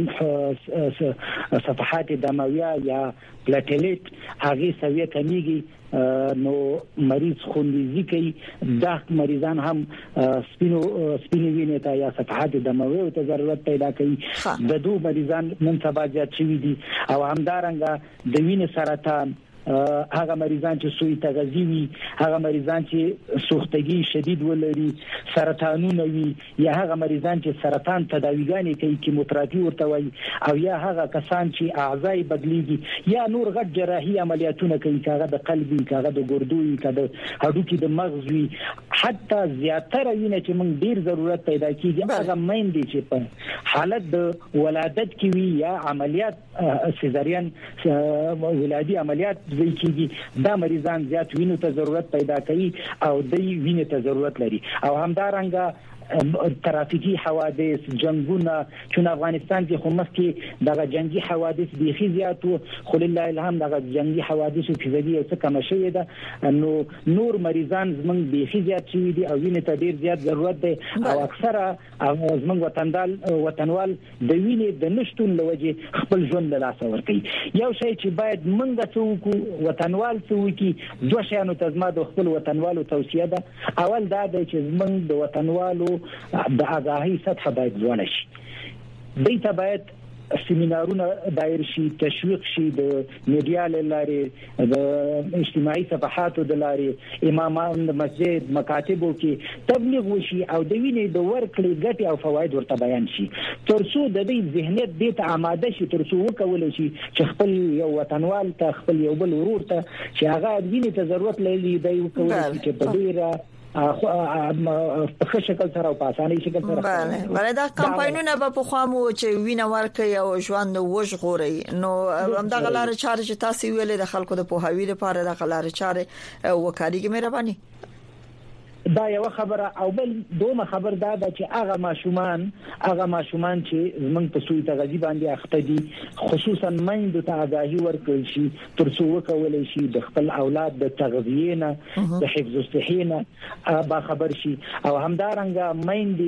سپین صفحات دمویه یا پلاټلیټ هغه سویه کمیږي نو مریض خوندزي کوي دا مریضان هم سپینو وینې ته یا صفحات دمویه ته ضرورت پیدا کوي د دوه مریضان نن سبا زیات شوي دي او همدارنګه د وینې سرطان هغه مریضان چې سوی تغذی وي هغه مریضان چې سوختگی شدید ولري سرطانونه وي یا هغه مریضان چې سرطان تداویګانې کوي کیموتراپي ورته وایي او یا هغه کسان چې اعضای بدلیږي یا نور غټ جراحي عملیاتونه کوي کاغه د قلبي کاغه د ګردوي کاغه هډوکي د مغز وي حتی زیاتره وینه چې موږ ډیر ضرورت پیدا کیږي هغه مېندې چې په حالت د ولادت کې وي یا عملیات سيزاريان ولادي عملیات کیږي دا مریضان زیات وینې ته ضرورت پیدا کوي او د وینې ته ضرورت لري او همدارنګه ترافیکی حوادث جنگونه چې افغانستان کې خو مخکې دغه جنگي حوادث بيخي زیاتو خو لله الحمد دغه جنگي حوادث په فزیکي او څه کم شوی ده نو نور مریضان زمونږ بيخي زیات شوی دي او وینې ته ډیر زیات ضرورت دی او اکثره زمونږ وطنوال د وینې د نشټون لوجه خپل ژوند له لاسه ورکوي یو شی چې باید موږ څوک وطنوال څوک دوه شیانو ته زما د خپل وطنوالو توصیه ده اول دا دی چې زمونږ د وطنوالو د آگاهی سطح باید لوړ شي دیتا باید سیمینارونه دایر شي تشویق شي د میډیا لارې د اجتماعي صفحاتو د لارې امامان د مسجد مکاتبو کې تبلیغ وشي او د وینې د ورکړې ګټې او فواید ورته بیان شي ترڅو د دې ذهنیت د ته آماده شي ترڅو وکول شي چې خپل یو وطنوال ته خپل یو بل ورور ته چې هغه وینې ته ضرورت لري دی وکول شي چې په ډیره په شکل سره او په اسانۍ شکل سره بله دا کمپاینونه په خوامو چې وینه ورکړي او ژوند وژغوري نو همدغه لار چارې چې تاسو ویلې د خلکو د پوهاوی لپاره د لار چارې وکړي مهرباني دا یو خبره او بل دومره خبر دا چې هغه ماشومان چې زمونږ په سوی تغذی باندې اخته دي خصوصا مېندو ته آگاهي ورکړي شي ترڅو وکولای شي د خپل اولاد د تغذیه نه د حفظ الصحه نه با خبر شي او همدارنګه مېندې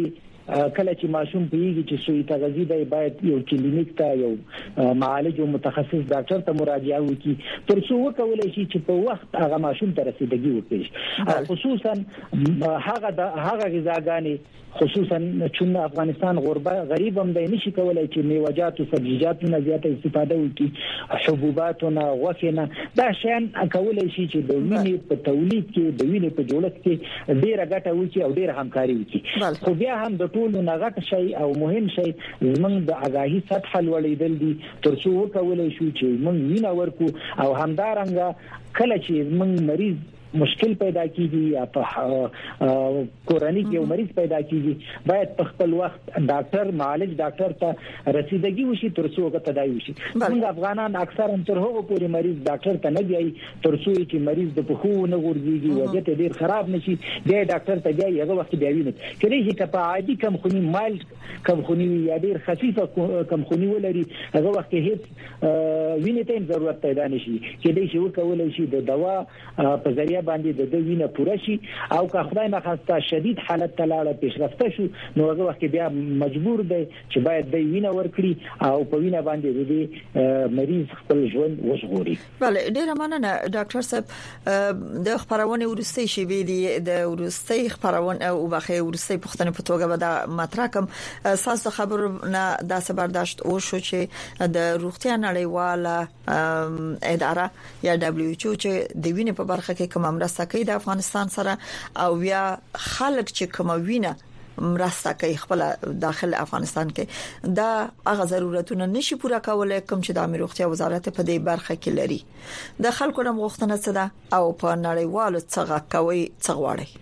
کله چې ماشوم پیږي چې سوی تغذیه دی باید یو کلینیک ته یو معالج او متخصص ډاکټر ته مراجعه وکړي تر څو وکولای شي چې په وخت هغه ماشوم ته رسیدګي وکړي خصوصا هغه غذاګانې خصوصا چې افغانستان غریب هم دی نشي کولای چې میوه‌جات او سبزیجات نه زیاته استفاده وکړي حبوبات او غوښه نه دا شیان کولای شي چې د وینې په تولید کې د وینې په جوړښت کې ډیره ګټه وکړي او ډیره همکاري وکړي خو بیا هم د ټولو نه غټ شي او مهم شي زموږ د آگاهی سطح لوړېدل دي تر څو وکولای شو چې موږ وینه ورکو او همدارنګه کله چې موږ مریض مشکل پیدا کیږي یا په کورنۍ کې یو مریض پیدا کیږي باید په خپل وخت ډاکټر معالج ډاکټر ته رسیدګي وشي تر څو هغه تداوي وشي موږ افغانان اکثر تر هغه پورې مریض ډاکټر ته نه دی تر څو چې مریض د پخو نه ورځيږي وضعیت ډیر خراب نشي دی ډاکټر ته دی هغه وخت بیا ویني کله چې په عادي کم خونی مایل کم خونی یا ډیر خفيفه کم خونی ولري هغه وخت هیڅ وینې ته ضرورت پیدا نشي کله چې وکولای شي د دوا په ذریعہ باندې د وینې پوره شي او که خدای نه خواسته شدید حالت ته لاړ پیشرفته شو نو هغه وخت بیا مجبور دی چې باید د وینې ورکړي او په وینې باندې د مریض خپل ژوند وژغوري. بله ډیره مننه ډاکټر صاحب د خبرونه ورستي شي دی د ورستي خبرونه او بخې ورستي پښتنه په توګه به د مطرح کوم اساس خبرونه د برداشت او شو چې د روغتیا نړیواله اداره یا WHO چې د وینې په برخه کې کوم مرسته کوي د افغانستان سره او بیا خلک چې کوم وینه مرسته کوي خپل داخل افغانستان کې دا هغه ضرورتونه نشي پوره کولای کوم چې د امیر روغتیا وزارت په دې برخه کې لري د خلکو د غوښتنه څه ده او په نړیوالو څنګه کوي څنګه وړي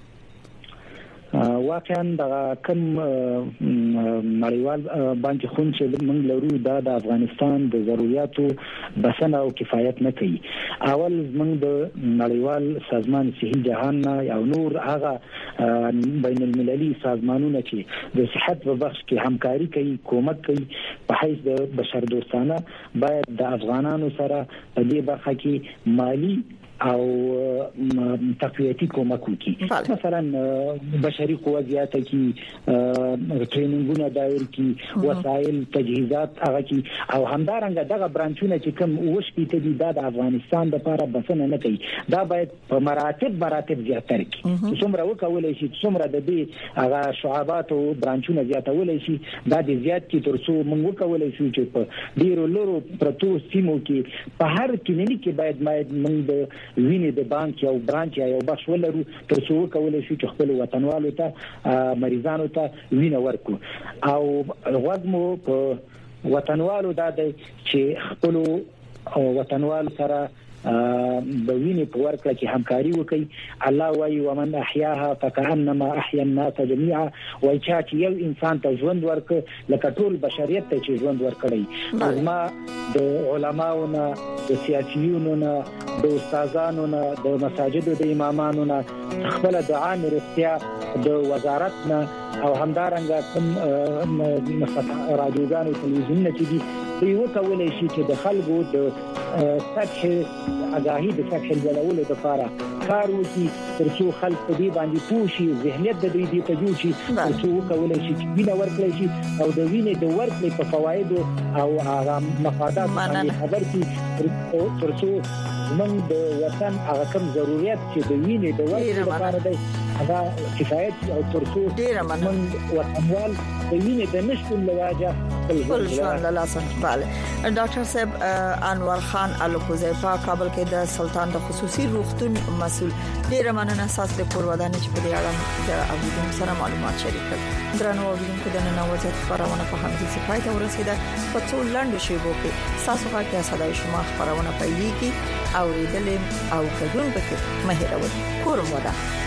واقعا د کوم نړیوال باندې خون چې موږ لرو د افغانستان د ضرورتو بسنه او کفایت نه کوي اول موږ د نړیوال سازمان صحي جهان او نور هغه بین المللي سازمانونه چې د صحت په بخش کې همکاري کوي کومک کوي په حیث د بشردوستانه باید د افغانانو سره په دې برخه کې مالی او تقویتی کومک وکړي مثلا بشري قوه زیاته کی ټریننګونه دایر کی وسایل تجهیزات هغه کی او همدارنګه دغه برانچونه چې کوم وشپې ته دي د افغانستان لپاره بسنه نه کوي دا باید په مراتب زیاتره کی څومره وکولای شي څومره د دې هغه شعبات او برانچونه زیاتولای شي دا د زیات کی تر څو موږ وکولای شو چې په ډیرو لورو پروتو سیمو کې په هر کلینیک کې باید موږ وینې د بانک یو برانچ یا یو بخش ولرو تر څو کولای شو چې خپل وطنوالو ته مریضانو ته وینه ورکړو او غوږمو په وطنوالو د چې خپل وطنوال سره د وینې په ورکړه کې همکاري وکړي الله وايي ومن احياها فكانما احيا الناس جميعا وای چې یو انسان ته ژوند ورکړي لکه ټول بشریت ته چې ژوند ورکړي ما د علماونو د سیاسيونو د استادانو د مساجدو د امامانو خپل د عام روغتیا د وزارت او همدارنګه کوم رادیوګانو تلویزیونونه چې دي دوی کولای شي چې د خلکو د سطح آگاهی د سطح لوړولو لپاره کار وکړي تر څو خلک په دې باندې پوه شي ذهنیت د دوی ته جوړ شي تر څو کولای شي چې وینه ورکړي شي او د وینې د ورکړې په فواید او هغه مفادات باندې خبر شي تر څو موږ د وطن هغه کوم ضرورت چې د وینې د ورکړې لپاره دی هغه کفایت او تر څو موږ وطنوال د وینې د نشټون لواجه خپل ژوند له لاسه بله ډاکټر صاحب انور خان الکوزی په کابل کې د سلطان د خصوصي روغتون مسؤل ډیره مننه اساس د پرودانې چې په دې اړه د اوریدونکو سره معلومات شریک کړل درنو اوریدونکو د نن ورځې خبرونه په همدې ځای ته ورسیده په څو لاندې شیبو کې تاسو غواړئ صداي شما خبرونه پیلېږي اوریدل او کډون پکې مهیروي کوم ودا